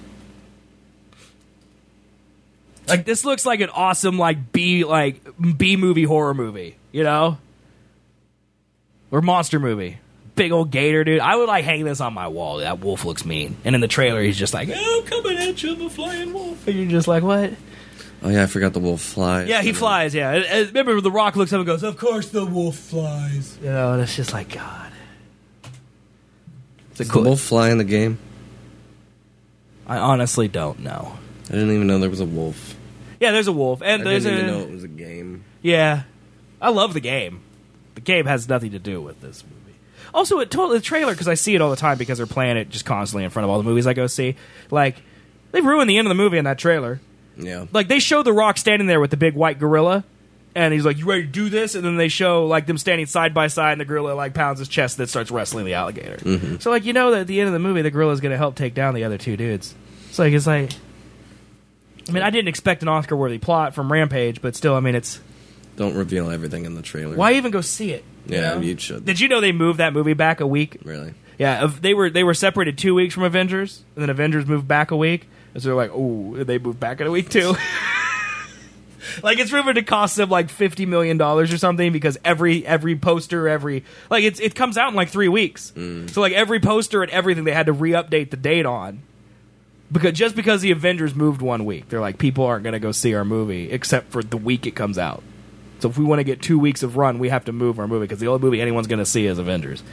Like, this looks like an awesome B movie horror movie, you know? Or monster movie. big old gator, dude. I would like hang this on my wall. That wolf looks mean. And in the trailer, he's just like, "Oh, coming at you, the flying wolf." And you're just like, "What?" Oh yeah, I forgot the wolf flies. Yeah, he flies. Yeah, remember The Rock looks up and goes, "Of course the wolf flies." You know, and it's just like, God. Does the wolf fly in the game? I honestly don't know. I didn't even know there was a wolf. Yeah, there's a wolf, and I there's didn't even know it was a game. Yeah, I love the game. The game has nothing to do with this movie. Also, the trailer, because I see it all the time because they're playing it just constantly in front of all the movies I go see. Like, they've ruined the end of the movie in that trailer. Yeah. Like, they show The Rock standing there with the big white gorilla, and he's like, "You ready to do this?" And then they show, like, them standing side by side, and the gorilla, like, pounds his chest and then starts wrestling the alligator. Mm-hmm. So, like, you know that at the end of the movie, the gorilla's going to help take down the other two dudes. It's like... I mean, I didn't expect an Oscar-worthy plot from Rampage, but still, I mean, it's... Don't reveal everything in the trailer. Why even go see it? Yeah, know? you should. Did you know they moved that movie back a week? Really? Yeah, they were separated 2 weeks from Avengers, and then Avengers moved back a week. And so they're like, "Oh, they moved back in a week too." Like, it's rumored to cost them like $50 million or something because every poster, it comes out in like 3 weeks. So like every poster and everything they had to re-update the date on. Because the Avengers moved 1 week, they're like, people aren't going to go see our movie except for the week it comes out. So if we want to get 2 weeks of run, we have to move our movie because the only movie anyone's going to see is Avengers.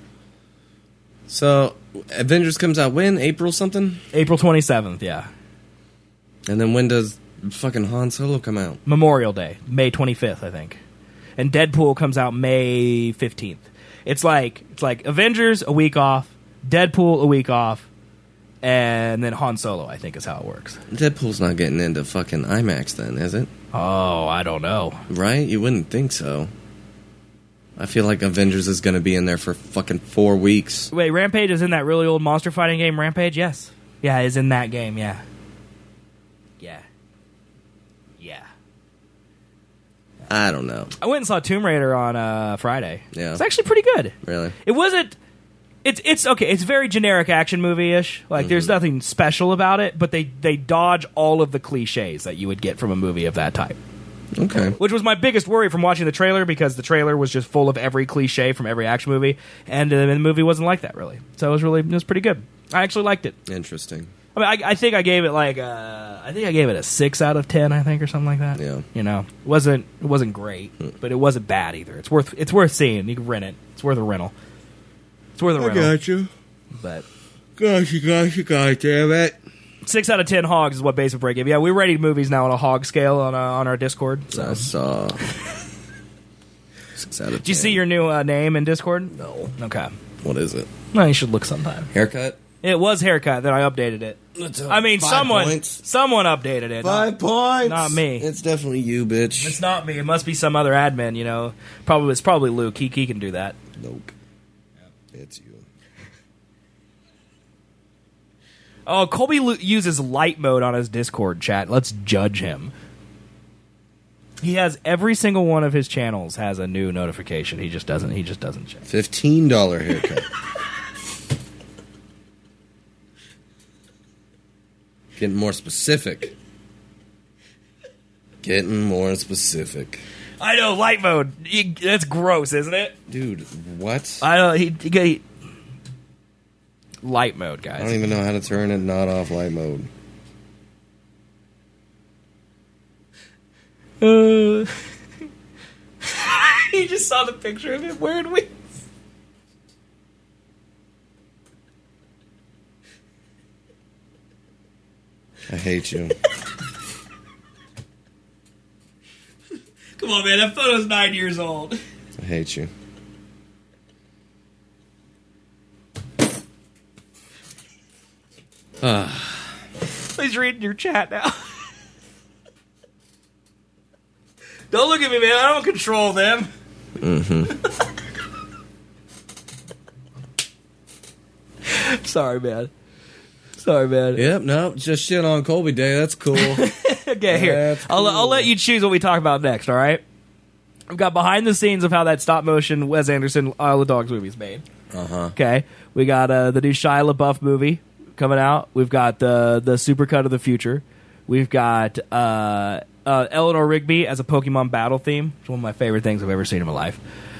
So Avengers comes out when? April something? April 27th, yeah. And then when does fucking Han Solo come out? Memorial Day, May 25th, I think. And Deadpool comes out May 15th. It's like Avengers a week off, Deadpool a week off, and then Han Solo, I think, is how it works. Deadpool's not getting into fucking IMAX then, is it? Oh, I don't know. Right? You wouldn't think so. I feel like Avengers is going to be in there for fucking 4 weeks. Wait, Rampage is in that really old monster fighting game, Rampage? Yes. Yeah, it's in that game, yeah. Yeah. Yeah. I don't know. I went and saw Tomb Raider on Friday. Yeah. It's actually pretty good. Really? It wasn't... It's okay. It's very generic action movie-ish. Like, there's nothing special about it, but they dodge all of the cliches that you would get from a movie of that type. Okay. Which was my biggest worry from watching the trailer, because the trailer was just full of every cliche from every action movie, and the movie wasn't like that, really. So it was pretty good. I actually liked it. Interesting. I mean, I think I gave it a 6 out of 10, I think, or something like that. Yeah. You know, it wasn't great, but it wasn't bad either. It's worth seeing. You can rent it. It's worth a rental. It's worth a rental. I got you. But gosh, God damn it. 6 out of 10 hogs is what Basement Break gave. Yeah, we rated movies now on a hog scale on our Discord. So. I saw 6 out of 10. Did you see your new name in Discord? No. Okay. What is it? Well, you should look sometime. Haircut? It was Haircut, then I updated it. I mean, 5 someone points. updated it. 5 points. Not me. It's definitely you, bitch. It's not me. It must be some other admin, you know. It's probably Luke. He can do that. Nope. It's you. Oh, Colby uses light mode on his Discord chat. Let's judge him. He has every single one of his channels has a new notification. He just doesn't check. $15 haircut. Getting more specific. I know, light mode. That's gross, isn't it? Dude, what? I know. He light mode, guys. I don't even know how to turn it not off light mode. He just saw the picture of him wearing wings. I hate you. Come on, man. That photo's 9 years old. I hate you. He's reading your chat now. Don't look at me, man. I don't control them. Sorry, man. Yep, no, just shit on Colby Day. That's cool. Okay, here. Cool. I'll let you choose what we talk about next, all right? We've got behind the scenes of how that stop-motion Wes Anderson Isle of Dogs movie is made. Okay. We got the new Shia LaBeouf movie coming out. We've got the supercut of the future. We've got Eleanor Rigby as a Pokemon battle theme. It's one of my favorite things I've ever seen in my life.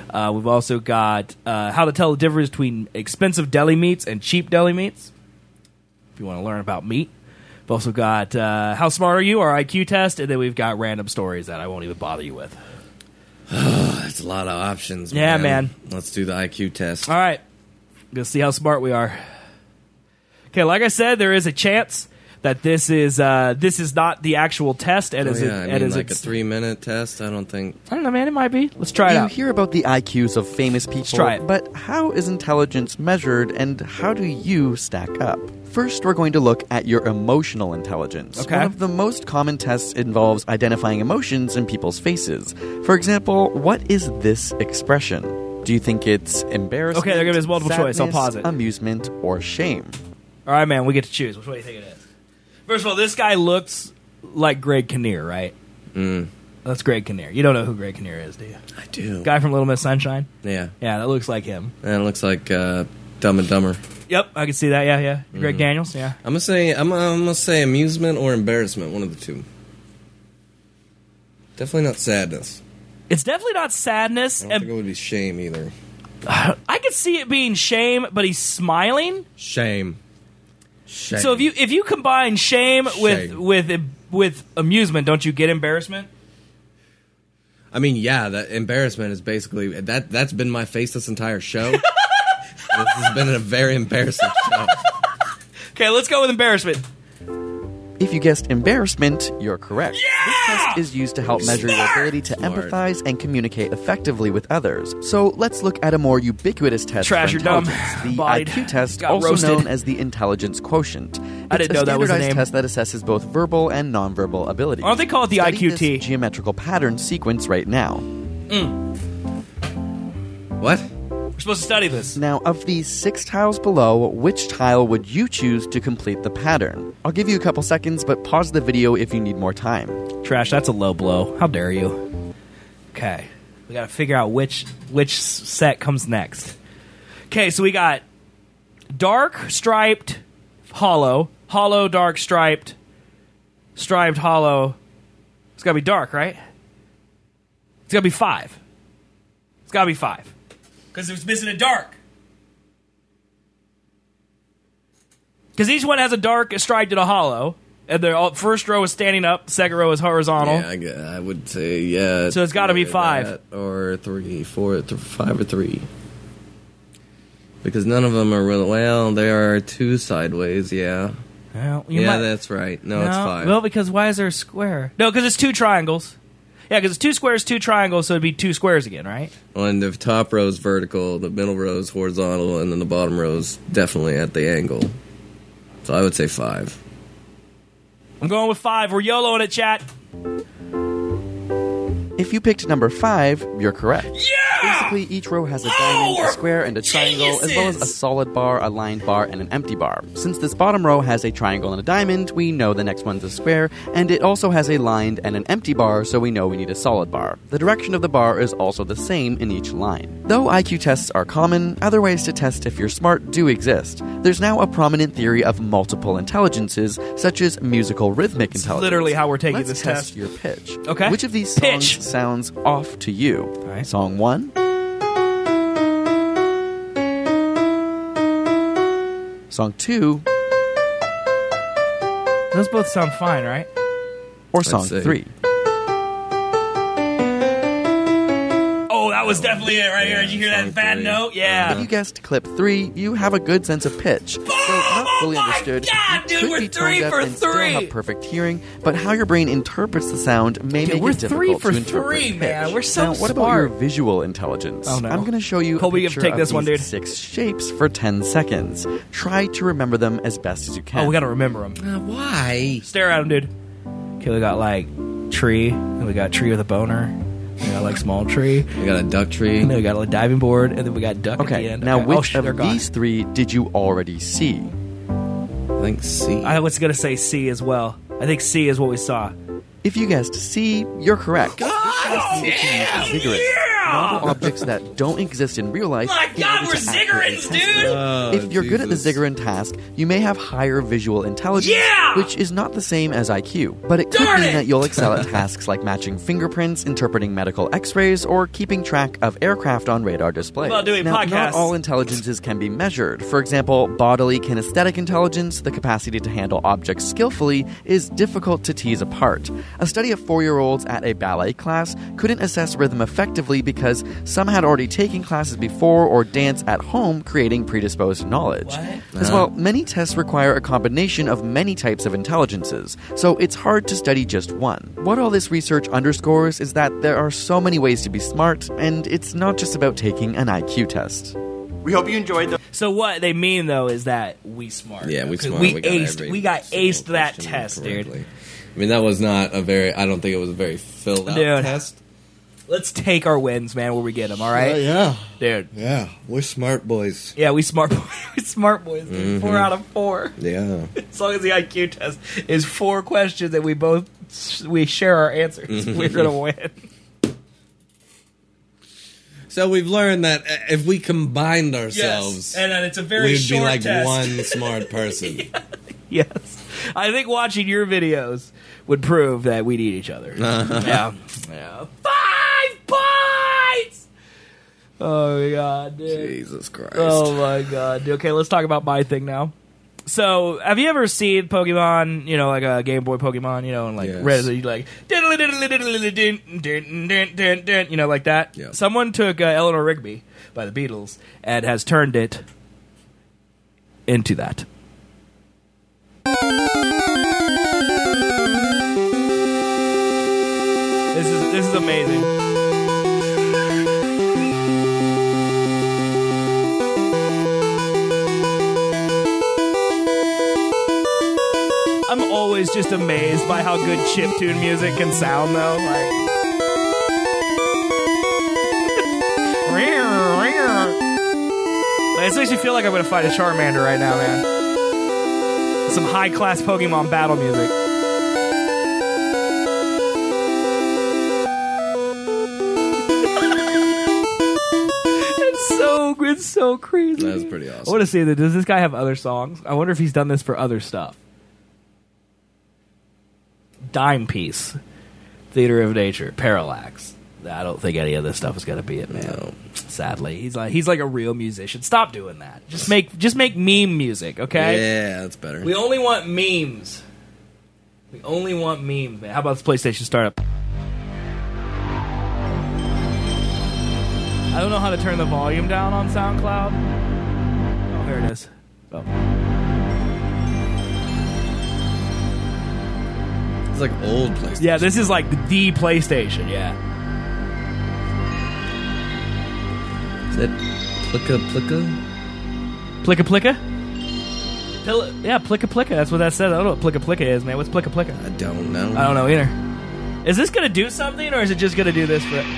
We've also got how to tell the difference between expensive deli meats and cheap deli meats, if you want to learn about meat. We've also got how smart are you, our IQ test, and then we've got random stories that I won't even bother you with. That's a lot of options. Yeah, man. Let's do the IQ test. All right. Gonna see how smart we are. Okay, like I said, there is a chance that this is not the actual test, and a 3-minute test. I don't know, man. It might be. Let's try it out. You hear about the IQs of famous people. Let's try it. But how is intelligence measured, and how do you stack up? First, we're going to look at your emotional intelligence. Okay. One of the most common tests involves identifying emotions in people's faces. For example, what is this expression? Do you think it's embarrassment? Okay, they're giving us multiple choice. I'll pause it. Amusement or shame? All right, man. We get to choose. Which one do you think it is? First of all, this guy looks like Greg Kinnear, right? That's Greg Kinnear. You don't know who Greg Kinnear is, do you? I do. Guy from Little Miss Sunshine? Yeah. Yeah, that looks like him. And it looks like Dumb and Dumber. Yep, I can see that. Yeah. Greg Daniels. Yeah. I'm gonna say amusement or embarrassment. One of the two. Definitely not sadness. It's definitely not sadness. I don't think it would be shame either. I could see it being shame, but he's smiling. Shame. So if you combine shame with amusement, don't you get embarrassment? I mean, yeah, that embarrassment is basically that's been my face this entire show. This has been a very embarrassing show. Okay, let's go with embarrassment. If you guessed embarrassment, you're correct. Yeah! This test is used to help measure your ability to empathize and communicate effectively with others. So let's look at a more ubiquitous test Trash, for you're dumb. intelligence, the Bodied. IQ test, Got also roasted. known as the intelligence quotient. I didn't know that was the name. name. It's a standardized test that assesses both verbal and nonverbal abilities. Why don't they call it the Study IQT? this geometrical pattern sequence right now. What? We're supposed to study this. Now, of these 6 tiles below, which tile would you choose to complete the pattern? I'll give you a couple seconds, but pause the video if you need more time. Trash, that's a low blow. How dare you? Okay. We got to figure out which set comes next. Okay, so we got dark, striped, hollow, dark, striped, hollow. It's got to be dark, right? It's got to be 5. It's got to be 5. Because it was missing a dark. Because each one has a dark, a striped, and a hollow. And the first row is standing up, the second row is horizontal. Yeah, I would say, yeah. So it's got to be 5. Or 3, 4, 5 or 3. Because none of them are really, well, they are 2 sideways, yeah. Well, that's right. No, it's 5. Well, because why is there a square? No, because it's 2 triangles. Yeah, because it's 2 squares, 2 triangles, so it'd be 2 squares again, right? Well, and the top row is vertical, the middle row is horizontal, and then the bottom row is definitely at the angle. So I would say 5. I'm going with 5. We're YOLOing it, chat. If you picked number 5, you're correct. Yeah! Basically, each row has a diamond, a square, and a triangle, as well as a solid bar, a lined bar, and an empty bar. Since this bottom row has a triangle and a diamond, we know the next one's a square, and it also has a lined and an empty bar, so we know we need a solid bar. The direction of the bar is also the same in each line. Though IQ tests are common, other ways to test if you're smart do exist. There's now a prominent theory of multiple intelligences, such as musical rhythmic intelligence. Literally how we're taking Let's this test test. your pitch. Okay. Which of these songs sounds off to you? All right. Song 1. Song 2. Those both sound fine, right? Or song 3. Oh, that was definitely it right here. Did you hear that bad note? Yeah. If you guessed clip 3, you have a good sense of pitch. Though not fully understood, God, you dude, could we're be 3 toned up for and still 3. have perfect hearing, but how your brain interprets the sound may make we're it 3 difficult for to interpret 3, pitch. man. We're so now, what about smart. your visual intelligence? Oh, no. I'm going to show you Colby, a you have to picture take this of one, these dude. 6 shapes for 10 seconds. Try to remember them as best as you can. Oh, we got to remember them. Why? Stare at them, dude. Okay, we got like tree, and we got tree with a boner. We got like small tree. We got a duck tree. And then we got a diving board, and then we got duck at the Okay, end. now Okay. which they're of gone. these 3 did you already see? I think C. I was going to say C as well. I think C is what we saw. If you guessed C, you're correct. God This test needed to use vigorous. novel objects that don't exist in real life. My God, we're Zigguratons, dude! If you're good at the Ziggurat task, you may have higher visual intelligence, which is not the same as IQ, but it could mean that you'll excel at tasks like matching fingerprints, interpreting medical x-rays, or keeping track of aircraft on radar displays. Well, doing now, podcasts. not all intelligences can be measured. For example, bodily kinesthetic intelligence, the capacity to handle objects skillfully, is difficult to tease apart. A study of 4-year-olds at a ballet class couldn't assess rhythm effectively because some had already taken classes before or dance at home, creating predisposed knowledge. As well, many tests require a combination of many types of intelligences, so it's hard to study just one. What all this research underscores is that there are so many ways to be smart, and it's not just about taking an IQ test. We hope you enjoyed the... So what they mean, though, is that we smart. Yeah, we smart. We got aced that test, dude. I mean, that was not a very... I don't think it was a very filled-out test. Let's take our wins, man, where we get them, all right? Yeah. Dude. Yeah, we're smart boys. Yeah, we smart boys, dude. 4 out of 4. Yeah. As long as the IQ test is 4 questions and we share our answers, we're going to win. So we've learned that if we combined ourselves, and it's a very we'd short be like test. one smart person. Yes. I think watching your videos would prove that we need each other. Yeah. 5 points! Oh, my God, dude. Jesus Christ. Oh, my God, dude. Okay, let's talk about my thing now. So, have you ever seen Pokemon, like a Game Boy Pokemon, and like Red, like, like that? Yeah. Someone took Eleanor Rigby by the Beatles and has turned it into that. This is amazing. I'm always just amazed by how good chiptune music can sound, though. Like, this makes me feel like I'm going to fight a Charmander right now, man. Some high-class Pokemon battle music. It's so crazy. That's pretty awesome. I want to see that. Does this guy have other songs? I wonder if he's done this for other stuff. Dime Piece, Theater of Nature, Parallax. I don't think any of this stuff is going to be it, man. No. Sadly, he's like a real musician. Stop doing that. Just make meme music, okay? Yeah, that's better. We only want memes. We only want memes, man. How about this PlayStation startup? I don't know how to turn the volume down on SoundCloud. Oh, here it is. Oh. It's like old PlayStation. Yeah, this is like the PlayStation, yeah. Is it Plika Plika? Plika Plika? Yeah, Plika Plika. That's what that said. I don't know what Plika Plika is, man. What's Plika Plika? I don't know. I don't know either. Is this going to do something, or is it just going to do this for...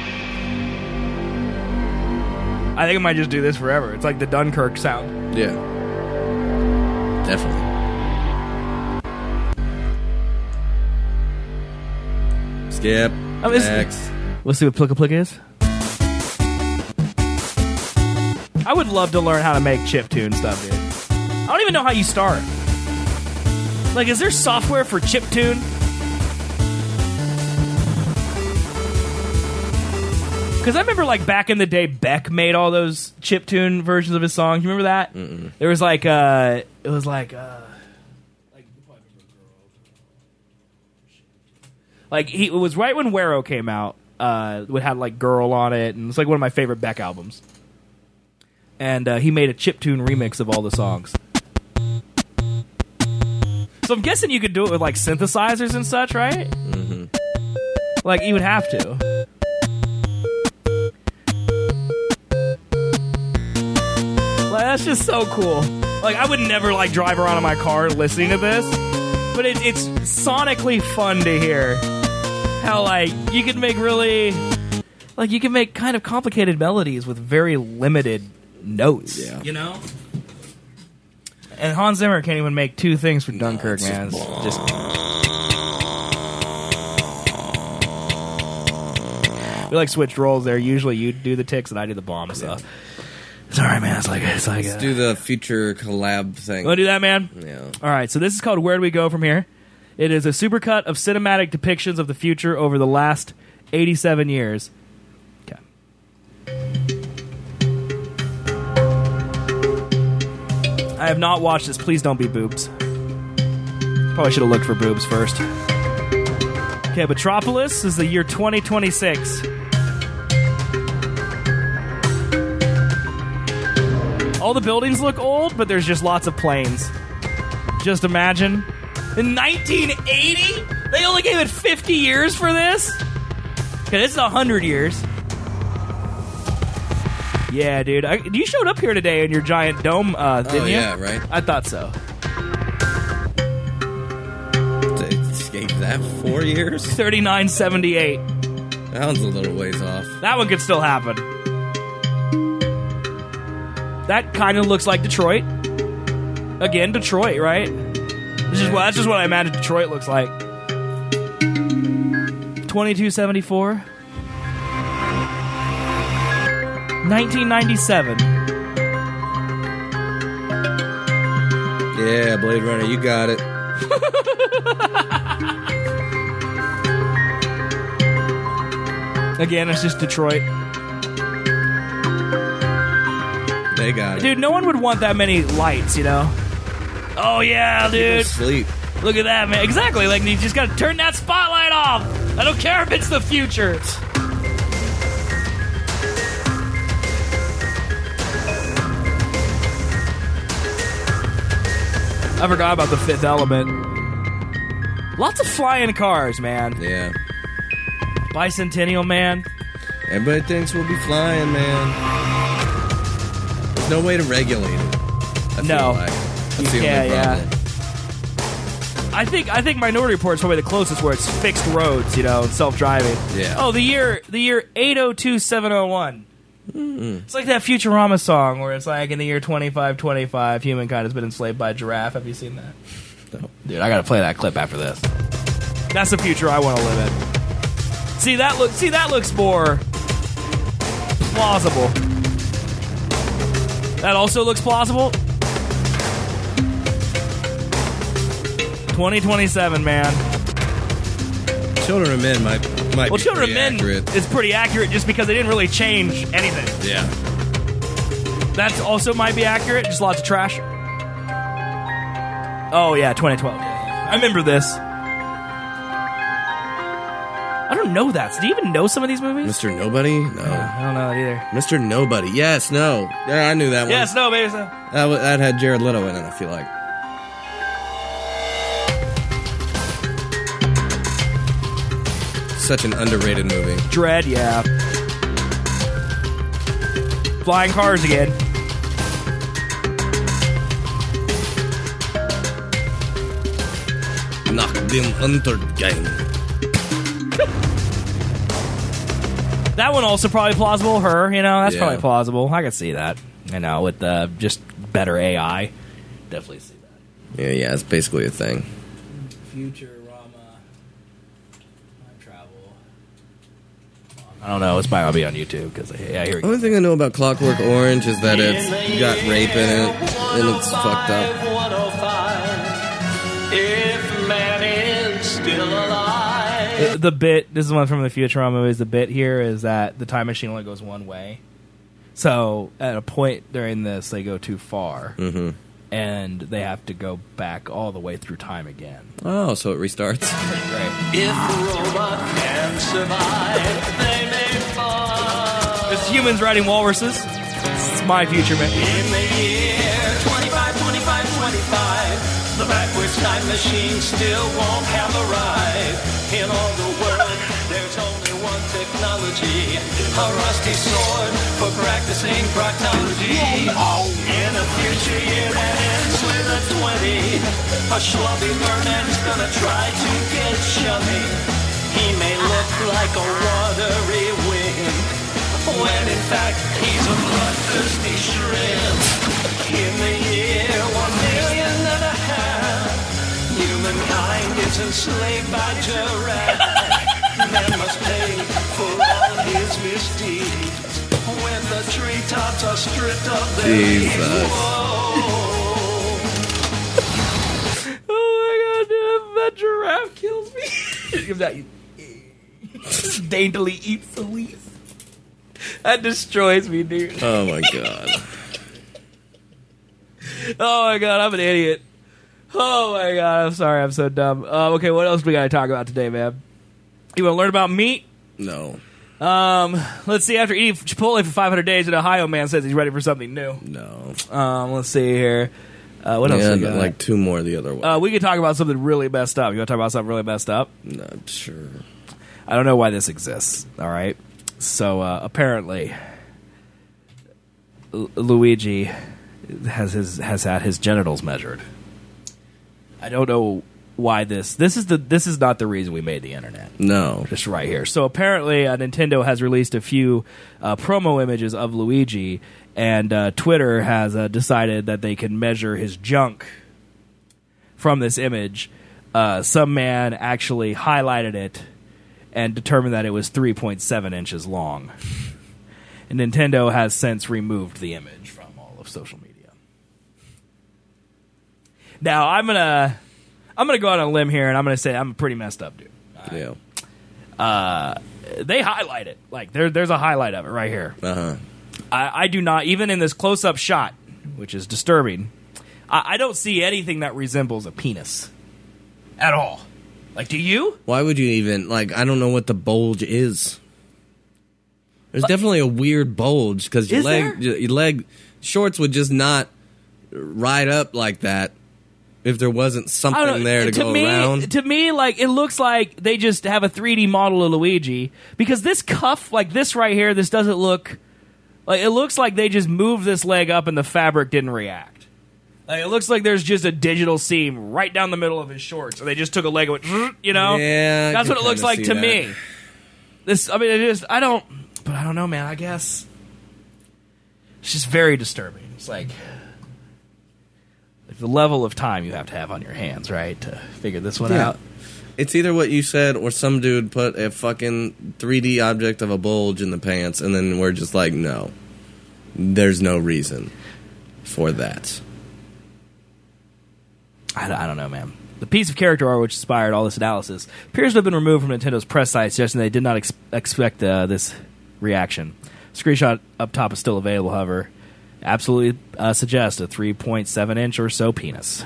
I think it might just do this forever. It's like the Dunkirk sound. Yeah. Definitely. Skip. Next. Let's see what Plika Plika is. I would love to learn how to make chiptune stuff, dude. I don't even know how you start. Like, is there software for chiptune? Because I remember, like, back in the day, Beck made all those chiptune versions of his songs. You remember that? Mm-mm. There was, like, it was like it was right when Wero came out. It had, like, Girl on it, and it's, like, one of my favorite Beck albums. And he made a chiptune remix of all the songs. So I'm guessing you could do it with, like, synthesizers and such, right? Mm-hmm. Like, you would have to. Like, that's just so cool. Like, I would never, like, drive around in my car listening to this, but it's sonically fun to hear how, like, you can make really... Like, you can make kind of complicated melodies with very limited notes, you know? And Hans Zimmer can't even make two things for Dunkirk, man. It's just... We like switched roles there. Usually you do the ticks and I do the bomb. So it's all right, man. It's like Let's do the future collab thing. Want to do that, man? Yeah. All right. So this is called Where Do We Go From Here? It is a supercut of cinematic depictions of the future over the last 87 years. Okay. I have not watched this. Please don't be boobs. Probably should have looked for boobs first. Okay, Metropolis is the year 2026. All the buildings look old, but there's just lots of planes. Just imagine. In 1980? They only gave it 50 years for this? Okay, this is 100 years. Yeah, dude. You showed up here today in your giant dome, didn't you? Yeah, right. I thought so. They gave that 4 years? 3978. That one's a little ways off. That one could still happen. That kind of looks like Detroit. Again, Detroit, right? That's just what I imagine Detroit looks like. 2274. 1997. Yeah, Blade Runner, you got it. Again, it's just Detroit. They got it. Dude, no one would want that many lights, you know? Oh, yeah, dude. Sleep. Look at that, man. Exactly. Like, you just gotta turn that spotlight off. I don't care if it's the future. I forgot about the Fifth Element. Lots of flying cars, man. Yeah. Bicentennial Man. Everybody thinks we'll be flying, man. There's no way to regulate it. I feel like. That's the only problem. I think Minority Report is probably the closest where it's fixed roads, you know, and self-driving. Yeah. Oh, the year 802701. It's like that Futurama song where it's like in the year 2525, humankind has been enslaved by a giraffe. Have you seen that? No. Dude, I gotta play that clip after this. That's the future I want to live in. See that looks more plausible. That also looks plausible. 2027, man. Children of Men might well, be Children of Men accurate. is pretty accurate just because they didn't really change anything. Yeah. That also might be accurate, just lots of trash. Oh, yeah, 2012. I remember this. I don't know that. Do you even know some of these movies? Mr. Nobody? No. I don't know that either. Mr. Nobody. Yes, no. Yeah, I knew that one. Yes, no, baby. That had Jared Leto in it, I feel like. Such an underrated movie. Dread, yeah. Flying cars again. Knock them under game. That one also probably plausible. Her, you know, that's Yeah. probably plausible. I could see that. You know, with just better AI. Definitely see that. Yeah, it's basically a thing. Futurama. Time travel. I don't know. It's probably gonna be on YouTube because yeah, here we The go. only thing I know about Clockwork Orange is that it's got rape in it and it's fucked up. If man is still alive. The bit. This is one from the Futurama movies. The bit here is that the time machine only goes one way. So at a point during this, they go too far. Mm-hmm. And they have to go back all the way through time again. Oh, so it restarts. Right. If robot can survive, they may fall. It's humans riding walruses. It's my future, man. In the year 25, the backwards time machine still won't have arrived. In all the world, there's only one technology, a rusty sword for practicing proctology. In a future year that ends with a 20, a schlubby merman's gonna try to get chummy. He may look like a watery wimp, when in fact he's a bloodthirsty shrimp. In the year 1,500,000, humankind is enslaved by giraffe. Man must pay for all his misdeeds. When the treetops are stripped of their leaves. Oh my god, dude, that giraffe kills me. That daintily eats the leaf. That destroys me, dude. Oh my god. Oh my god, I'm an idiot. Oh my god, I'm sorry, I'm so dumb. Okay, what else we gotta talk about today, man? You wanna learn about meat? No. Let's see. After eating Chipotle for 500 days, an Ohio man says he's ready for something new. No. Let's see here. What else? We got? Like two more the other way. We could talk about something really messed up. You want to talk about something really messed up? No, sure. I don't know why this exists. All right. So apparently, Luigi has had his genitals measured. I don't know why this is not the reason we made the internet. No. Just right here. So apparently Nintendo has released a few promo images of Luigi, and Twitter has decided that they can measure his junk from this image. Some man actually highlighted it and determined that it was 3.7 inches long. And Nintendo has since removed the image from all of social media. Now, I'm gonna go on a limb here, and I'm gonna say I'm a pretty messed up dude. Yeah. They highlight it. Like there's a highlight of it right here. Uh-huh. I do not, even in this close-up shot, which is disturbing, I don't see anything that resembles a penis at all. Like, do you? Why would you even, like, I don't know what the bulge is. There's definitely a weird bulge, because your leg shorts would just not ride up like that if there wasn't something there to go around. To me, like, it looks like they just have a 3D model of Luigi, because this cuff, like this right here, this doesn't look... Like, it looks like they just moved this leg up and the fabric didn't react. Like, it looks like there's just a digital seam right down the middle of his shorts, and they just took a leg and went, you know? Yeah, that's what it looks like to that. me. I don't know, man, I guess. It's just very disturbing. It's like the level of time you have to have on your hands, right, to figure this one out. It's either what you said or some dude put a fucking 3D object of a bulge in the pants, and then we're just like, no. There's no reason for that. I don't know, man. The piece of character art which inspired all this analysis appears to have been removed from Nintendo's press site, suggesting they did not expect this reaction. Screenshot up top is still available, however. Absolutely suggests a 3.7-inch or so penis.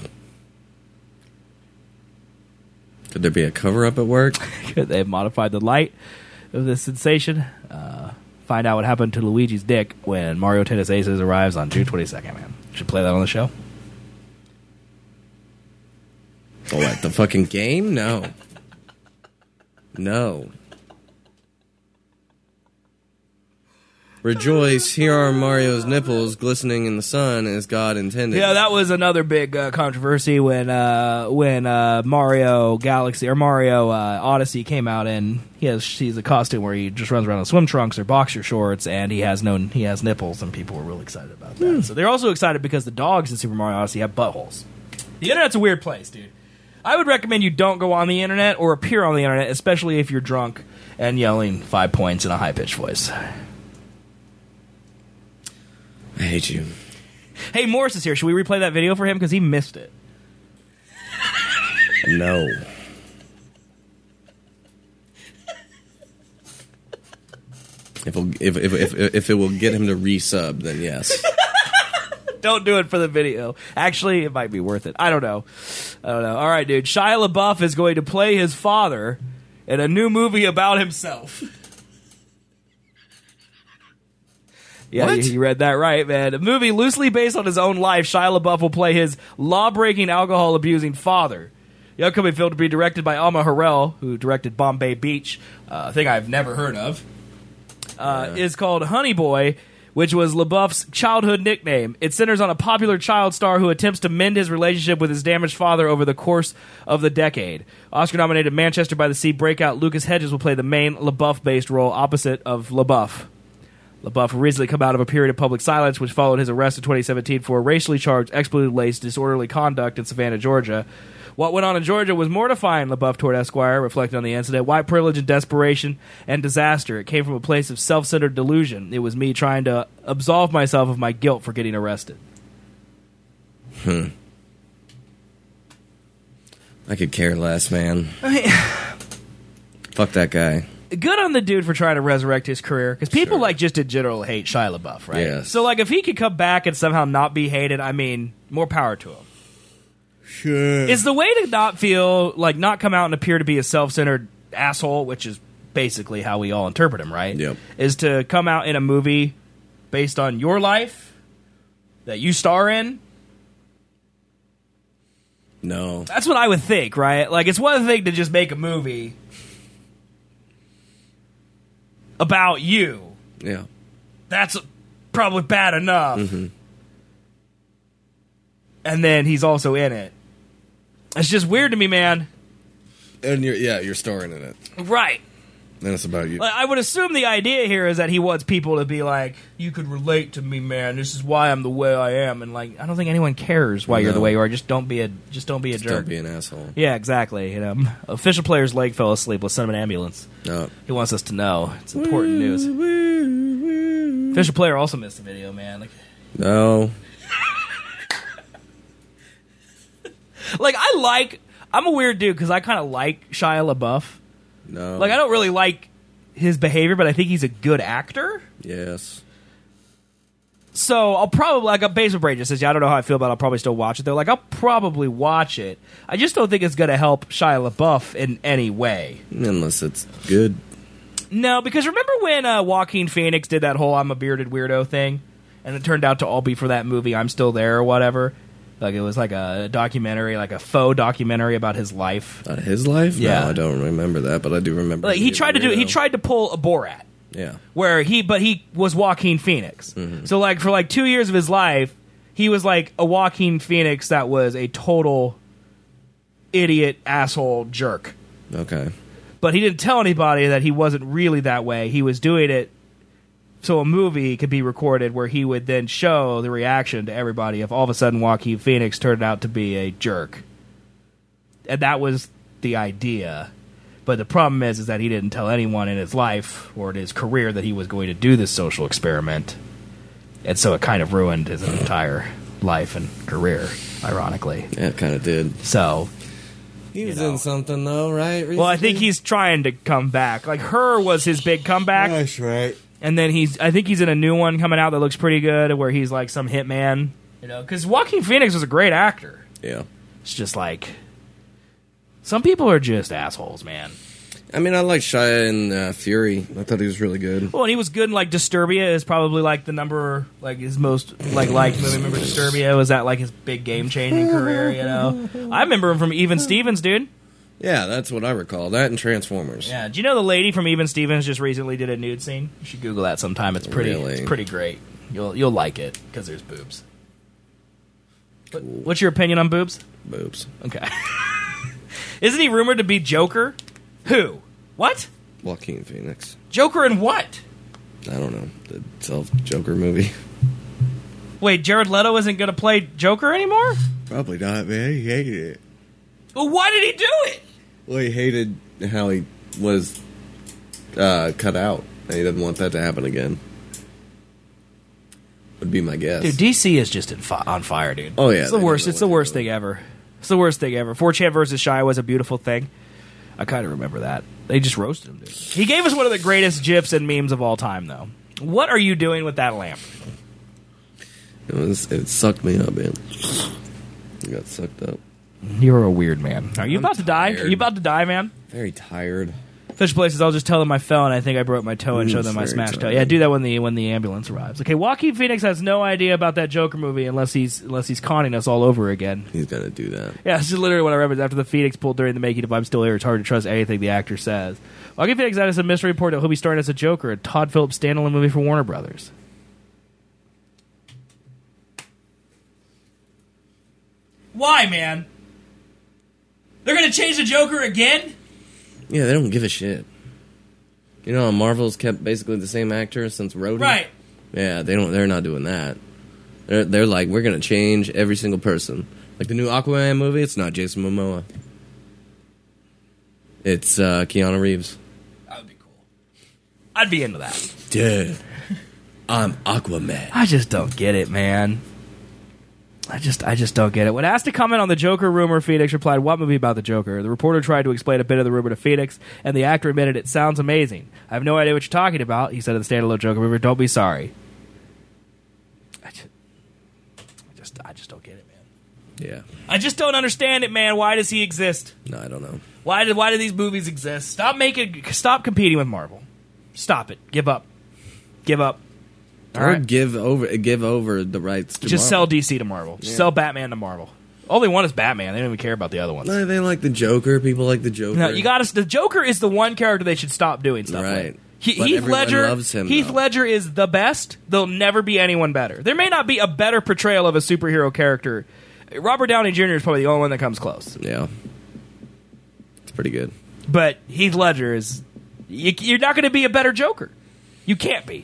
Could there be a cover-up at work? They've modified the light of this sensation. Find out what happened to Luigi's dick when Mario Tennis Aces arrives on June 22nd, man. Should play that on the show. Oh, what, the fucking game? No. No. Rejoice, here are Mario's nipples glistening in the sun as God intended. Yeah, that was another big controversy when Mario Galaxy or Mario Odyssey came out, and he's a costume where he just runs around in swim trunks or boxer shorts, and he has nipples, and people were really excited about that. So they're also excited because the dogs in Super Mario Odyssey have buttholes. The internet's a weird place, dude. I would recommend you don't go on the internet or appear on the internet, especially if you're drunk and yelling 5 points in a high-pitched voice. I hate you. Hey, Morris is here. Should we replay that video for him? Because he missed it. No. If it will get him to resub, then yes. Don't do it for the video. Actually, it might be worth it. I don't know. All right, dude. Shia LaBeouf is going to play his father in a new movie about himself. Yeah, you read that right, man. A movie loosely based on his own life, Shia LaBeouf will play his law-breaking, alcohol-abusing father. The upcoming film to be directed by Alma Harrell, who directed Bombay Beach, a thing I've never heard of, is called Honey Boy, which was LaBeouf's childhood nickname. It centers on a popular child star who attempts to mend his relationship with his damaged father over the course of the decade. Oscar-nominated Manchester by the Sea breakout Lucas Hedges will play the main LaBeouf-based role opposite of LaBeouf. LaBeouf had recently come out of a period of public silence, which followed his arrest in 2017 for racially charged, expletive-laced, disorderly conduct in Savannah, Georgia. What went on in Georgia was mortifying, LaBeouf told Esquire, reflecting on the incident. White privilege and desperation and disaster. It came from a place of self-centered delusion. It was me trying to absolve myself of my guilt for getting arrested. I could care less, man. Fuck that guy. Good on the dude for trying to resurrect his career, because people like just in general hate Shia LaBeouf, right? Yes. So like if he could come back and somehow not be hated, I mean, more power to him. Sure. Is the way to not feel like not come out and appear to be a self-centered asshole, which is basically how we all interpret him, right? Yep. Is to come out in a movie based on your life that you star in? No. That's what I would think, right? Like, it's one thing to just make a movie about you. Yeah. That's probably bad enough. Mm-hmm. And then he's also in it. It's just weird to me, man. And you're starring in it. Right. Then it's about you. Like, I would assume the idea here is that he wants people to be like, you could relate to me, man. This is why I'm the way I am. And like, I don't think anyone cares why you're the way you are. Just don't be a jerk. Don't be an asshole. Yeah, exactly. You know, official player's leg fell asleep. Let's send him an ambulance. No. He wants us to know. It's important news. Official player also missed the video, man. Like, no. like I'm a weird dude because I kind of like Shia LaBeouf. No. Like, I don't really like his behavior, but I think he's a good actor. Yes. So I'll probably, like, Basement Brain just says, yeah, I don't know how I feel about it. I'll probably still watch it, though. Like, I'll probably watch it. I just don't think it's going to help Shia LaBeouf in any way. Unless it's good. No, because remember when Joaquin Phoenix did that whole I'm a bearded weirdo thing? And it turned out to all be for that movie I'm Still There or whatever? Like, it was like a documentary, like a faux documentary about his life. About his life? Yeah. No, I don't remember that, but I do remember. Like, he tried to pull a Borat. Yeah. But he was Joaquin Phoenix. Mm-hmm. So, like, for like 2 years of his life, he was like a Joaquin Phoenix that was a total idiot, asshole, jerk. Okay. But he didn't tell anybody that he wasn't really that way. He was doing it so a movie could be recorded where he would then show the reaction to everybody if all of a sudden Joaquin Phoenix turned out to be a jerk. And that was the idea. But the problem is that he didn't tell anyone in his life or in his career that he was going to do this social experiment. And so it kind of ruined his entire life and career, ironically. Yeah, it kind of did. So he was in something, though, right? Recently? Well, I think he's trying to come back. Like, Her was his big comeback. That's right. And then I think he's in a new one coming out that looks pretty good, where he's like some hitman. You know, because Joaquin Phoenix was a great actor. Yeah. It's just like, some people are just assholes, man. I mean, I like Shia in Fury. I thought he was really good. Well, and he was good in, like, Disturbia is probably, like, the number, like, his most, like, liked movie. Remember Disturbia? Was that, like, his big game-changing career, you know? I remember him from Even Stevens, dude. Yeah, that's what I recall. That and Transformers. Yeah. Do you know the lady from Even Stevens just recently did a nude scene? You should Google that sometime. It's pretty, It's pretty great. You'll like it, because there's boobs. Cool. What's your opinion on boobs? Boobs. Okay. Isn't he rumored to be Joker? Who? What? Joaquin Phoenix. Joker in what? I don't know. The self-Joker movie. Wait, Jared Leto isn't going to play Joker anymore? Probably not, man. He hated it. Well, why did he do it? Well, he hated how he was cut out. And he doesn't want that to happen again. Would be my guess. Dude, DC is just on fire, dude. Oh, yeah. It's the worst. It's the worst thing ever. It's the worst thing ever. 4chan versus Shia was a beautiful thing. I kind of remember that. They just roasted him, dude. He gave us one of the greatest GIFs and memes of all time, though. What are you doing with that lamp? It sucked me up, man. I got sucked up. You're a weird man. Are you about to die? Are you about to die, man? Very tired. Fish places, I'll just tell them I fell and I think I broke my toe and show them my smashed toe. Yeah, do that when the ambulance arrives. Okay, Joaquin Phoenix has no idea about that Joker movie unless he's conning us all over again. He's gonna do that. Yeah, this is literally what I remember. After the Phoenix pulled during the making of I'm Still Here, it's hard to trust anything the actor says. Joaquin Phoenix had a mystery report that he'll be starring as a Joker, a Todd Phillips standalone movie for Warner Brothers. Why, man? They're gonna change the Joker again? Yeah, they don't give a shit. You know, Marvel's kept basically the same actor since Rhodey. Right. Yeah, they're not doing that. They're like, we're gonna change every single person. Like the new Aquaman movie, it's not Jason Momoa. It's Keanu Reeves. That would be cool. I'd be into that. Dude, I'm Aquaman. I just don't get it, man. I just don't get it. When asked to comment on the Joker rumor, Phoenix replied, "What movie about the Joker?" The reporter tried to explain a bit of the rumor to Phoenix, and the actor admitted, "It sounds amazing. I have no idea what you're talking about," he said of the standalone Joker movie. "Don't be sorry." I just don't get it, man. Yeah. I just don't understand it, man. Why does he exist? No, I don't know. Why do these movies exist? Stop competing with Marvel. Stop it. Give up. All Or right? give over the rights to Just Marvel. sell DC to Marvel. Yeah. Sell Batman to Marvel. All they want is Batman. They don't even care about the other ones. No, they like the Joker. People like the Joker. No, the Joker is the one character they should stop doing stuff Right. with. But Heath everyone Ledger. loves him, Heath though. Ledger is the best. There'll never be anyone better. There may not be a better portrayal of a superhero character. Robert Downey Jr. is probably the only one that comes close. Yeah, it's pretty good. But Heath Ledger is. You're not going to be a better Joker. You can't be.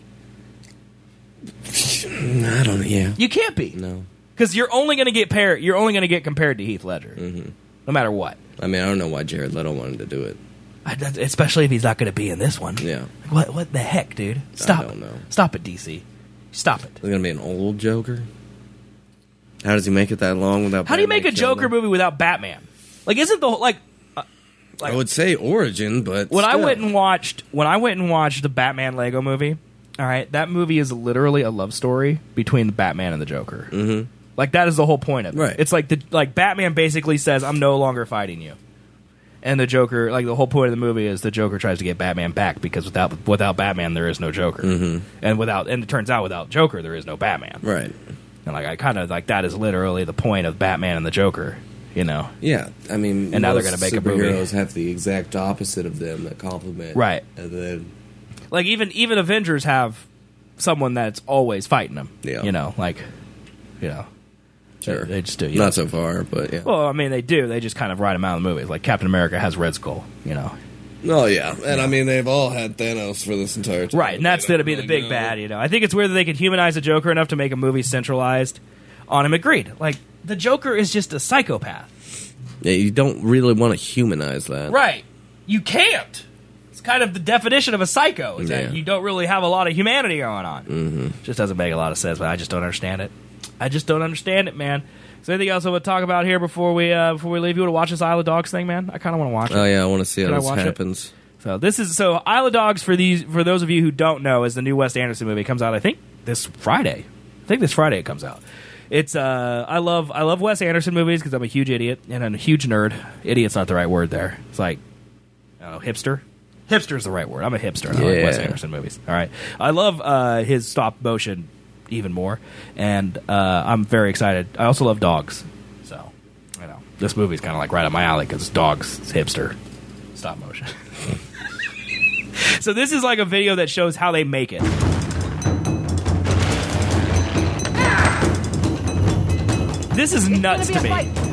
I don't. Yeah, You can't be. no. Because you're only going to get compared to Heath Ledger, no matter what. I mean, I don't know why Jared Leto wanted to do it. Especially if he's not going to be in this one. Yeah, What the heck, dude? Stop. I don't know. Stop it, DC. Stop it. There's gonna be an old Joker. How does he make it that long without? How do you Batman make a killing Joker him? movie without Batman? Like, isn't the like? I would say origin, but When I still. went and watched the Batman Lego movie, all right, that movie is literally a love story between the Batman and the Joker. Mhm. Like, that is the whole point of it. Right. It's like Batman basically says, "I'm no longer fighting you," and the Joker, like the whole point of the movie is the Joker tries to get Batman back because without Batman there is no Joker, and it turns out without Joker there is no Batman. Right. And like I kind of like that is literally the point of Batman and the Joker. You know. Yeah, I mean, And now they're most gonna make a movie. superheroes have the exact opposite of them that complement. Right. And then Like even Avengers have someone that's always fighting them. Yeah. You know, like, you know, sure, they just do. not so far, but yeah. Well, I mean, they do. They just kind of write them out in the movies. Like Captain America has Red Skull. You know. Oh yeah, and I mean they've all had Thanos for this entire time. Right, and that's going to be the big bad. You know, I think it's weird that they could humanize the Joker enough to make a movie centralized on him. Agreed. Like the Joker is just a psychopath. Yeah, you don't really want to humanize that. Right. You can't. It's kind of the definition of a psycho. Is that you don't really have a lot of humanity going on. Mm-hmm. Just doesn't make a lot of sense, but I just don't understand it. I just don't understand it, man. Is there anything else I would talk about here before we leave? You want to watch this Isle of Dogs thing, man? I kind of want to watch it. Oh yeah, I want to see Can I how this watch it? happens. So Isle of Dogs for those of you who don't know is the new Wes Anderson movie. It comes out I think this Friday. it comes out. It's I love Wes Anderson movies because I'm a huge idiot and I'm a huge nerd. Idiot's not the right word there. It's like hipster. Hipster's the right word. I'm a hipster. And I like Wes Anderson movies. All right. I love his stop motion even more, and I'm very excited. I also love dogs, so this movie's kind of like right up my alley because it's dogs, it's hipster, stop motion. So this is like a video that shows how they make it. This is nuts to me.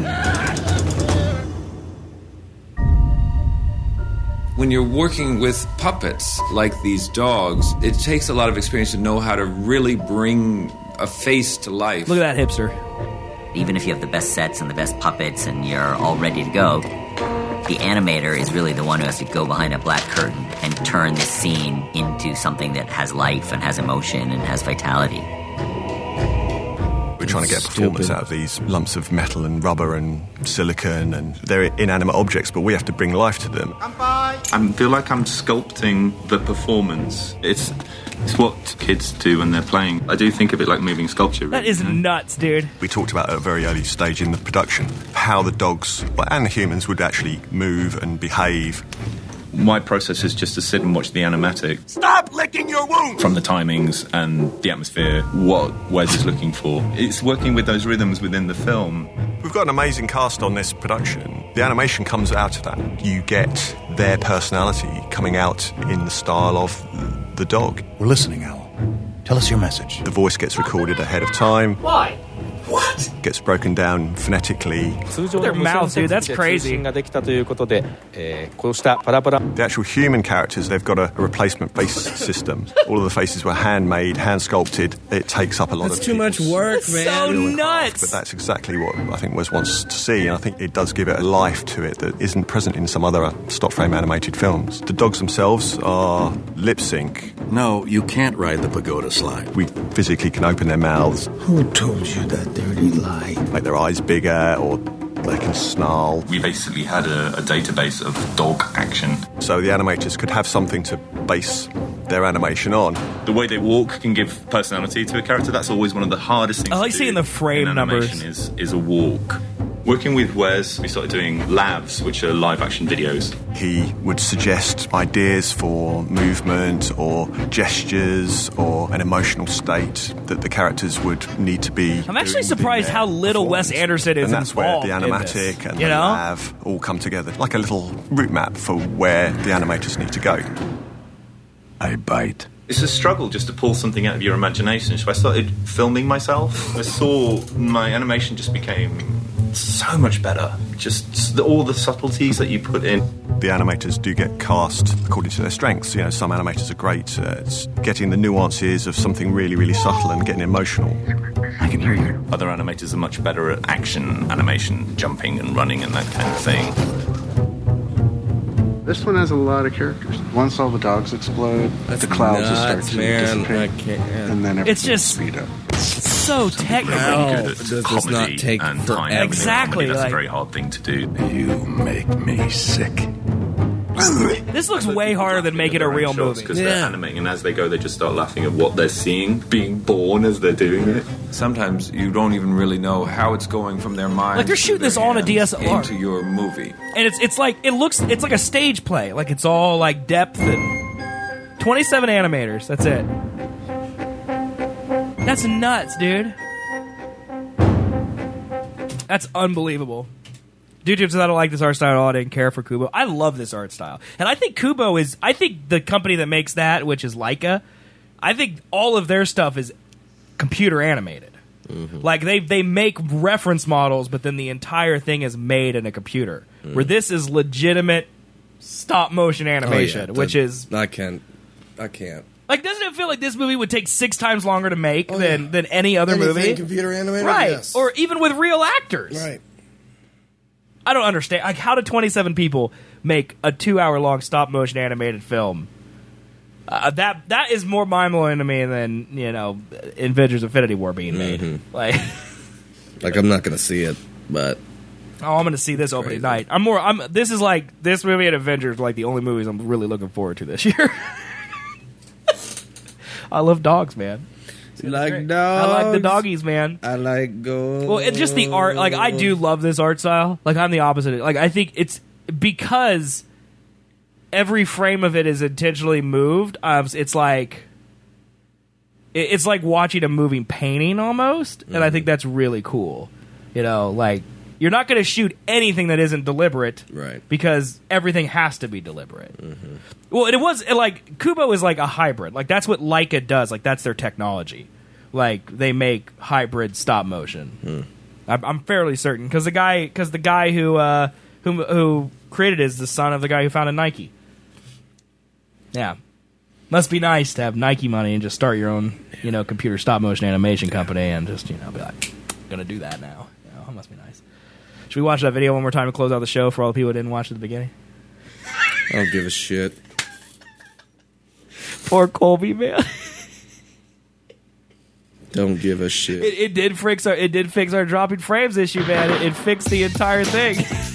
When you're working with puppets like these dogs, it takes a lot of experience to know how to really bring a face to life. Look at that hipster. Even if you have the best sets and the best puppets and you're all ready to go, the animator is really the one who has to go behind a black curtain and turn this scene into something that has life and has emotion and has vitality. We're trying to get a performance out of these lumps of metal and rubber and silicone, and they're inanimate objects, but we have to bring life to them. I feel like I'm sculpting the performance. It's what kids do when they're playing. I do think of it like moving sculpture. That is nuts, dude. We talked about at a very early stage in the production how the dogs and the humans would actually move and behave. My process is just to sit and watch the animatic. Stop licking your wound! From the timings and the atmosphere, what Wes is looking for. It's working with those rhythms within the film. We've got an amazing cast on this production. The animation comes out of that. You get their personality coming out in the style of the dog. We're listening, Al. Tell us your message. The voice gets recorded ahead of time. Why? Gets broken down phonetically. Their mouths, dude, that's crazy. The actual human characters, they've got a replacement face system. All of the faces were handmade, hand sculpted. It takes up a lot That's of too much work, man. So nuts. But that's exactly what I think Wes wants to see, and I think it does give it a life to it that isn't present in some other stop frame animated films. The dogs themselves are lip sync. No, you can't ride the pagoda slide. We physically can open their mouths. Who told you that dirty lie? Make their eyes bigger, or they can snarl. We basically had a database of dog action. So the animators could have something to base their animation on. The way they walk can give personality to a character. That's always one of the hardest things I like to do seeing the frame in numbers. animation is a walk. Working with Wes, we started doing labs, which are live-action videos. He would suggest ideas for movement or gestures or an emotional state that the characters would need to be. I'm actually surprised how little Wes Anderson is and that's where involved the in animatic this, and you the know? lav all come together, like a little route map for where the animators need to go. I bite. It's a struggle just to pull something out of your imagination. So I started filming myself. I saw my animation just became so much better. Just all the subtleties that you put in. The animators do get cast according to their strengths. You know, some animators are great at getting the nuances of something really, really subtle and getting emotional. I can hear you. Other animators are much better at action animation, jumping and running and that kind of thing. This one has a lot of characters. Once all the dogs explode, the clouds will start to dissipate, and then It's just speed up. so technical. Does this not take and forever? time. Exactly, That's like- a very hard thing to do. You make me sick. This looks way harder than making a real movie. Because they're animating, and as they go, they just start laughing at what they're seeing, being born as they're doing it. Sometimes you don't even really know how it's going from their mind. Like they're shooting this on a DSLR into your movie. and it's like it's like a stage play. Like it's all like depth and 27 animators. That's it. That's nuts, dude. That's unbelievable. Dude says I don't like this art style at all. I didn't care for Kubo. I love this art style. And I think Kubo is... I think the company that makes that, which is Leica, I think all of their stuff is computer animated. Mm-hmm. Like, they make reference models, but then the entire thing is made in a computer. Where this is legitimate stop-motion animation, Oh, yeah. which is... I can't. Like, doesn't it feel like this movie would take 6 times longer to make than any other movie? computer animated? Right. Yes. Or even with real actors. Right. I don't understand. Like, how did 27 people make a 2-hour-long stop-motion animated film? That is more mind-blowing to me than, you know, Avengers Infinity War being made. Like, I'm not going to see it, but... Oh, I'm going to see this opening night. This is like, this movie and Avengers are like the only movies I'm really looking forward to this year. I love dogs, man. You like dogs? I like the doggies, man. I like gold. Well, it's just the art. Like, I do love this art style. Like, I'm the opposite. Like, I think it's because every frame of it is intentionally moved. It's like watching a moving painting almost, and I think that's really cool. You know, like, you're not going to shoot anything that isn't deliberate, right? Because everything has to be deliberate. Well, like Kubo is like a hybrid. Like, that's what Leica does. Like, that's their technology. Like, they make hybrid stop motion. I'm fairly certain because the guy who created it is the son of the guy who founded Nike. Yeah, must be nice to have Nike money and just start your own, you know, computer stop motion animation company and just, you know, be like, gonna do that now. You know, it must be nice. Should we watch that video one more time to close out the show for all the people who didn't watch at the beginning? I don't give a shit. Poor Colby, man. Don't give a shit. It did fix our dropping frames issue, man. It fixed the entire thing.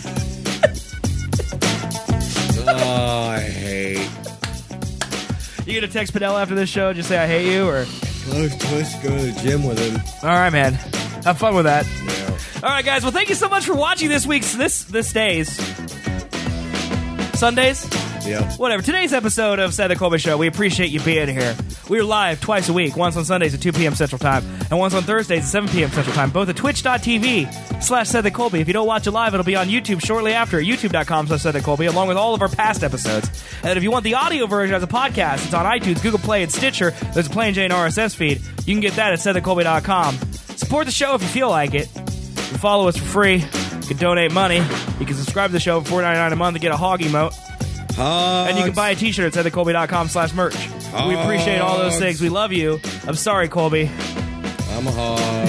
Oh, I hate. You gonna text Padel after this show? Just say I hate you, or Let's go to the gym with him. all right, man. Have fun with that. Yeah. All right, guys. Well, thank you so much for watching this week's this days Sundays. Yeah. Whatever. Today's episode of Seth and Colby Show. We appreciate you being here. We're live twice a week. Once on Sundays at 2 p.m. Central Time, and once on Thursdays at 7 p.m. Central Time. Both at twitch.tv/Seth and Colby. If you don't watch it live, it'll be on YouTube shortly after. YouTube.com/Seth and Colby, along with all of our past episodes. And if you want the audio version as a podcast, it's on iTunes, Google Play, and Stitcher. There's a plain Jane RSS feed. You can get that at SethandColby.com. Support the show if you feel like it. You can follow us for free. You can donate money. You can subscribe to the show for $4.99 a month and get a hog emote. And you can buy a t-shirt at thecolby.com/merch. We appreciate all those things. We love you. I'm sorry, Colby. I'm a hog.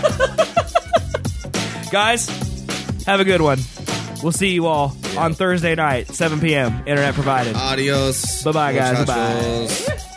Guys, have a good one. We'll see you all on Thursday night, 7 p.m. Internet provided. Adios. Bye-bye, guys. Muchachos. Bye-bye.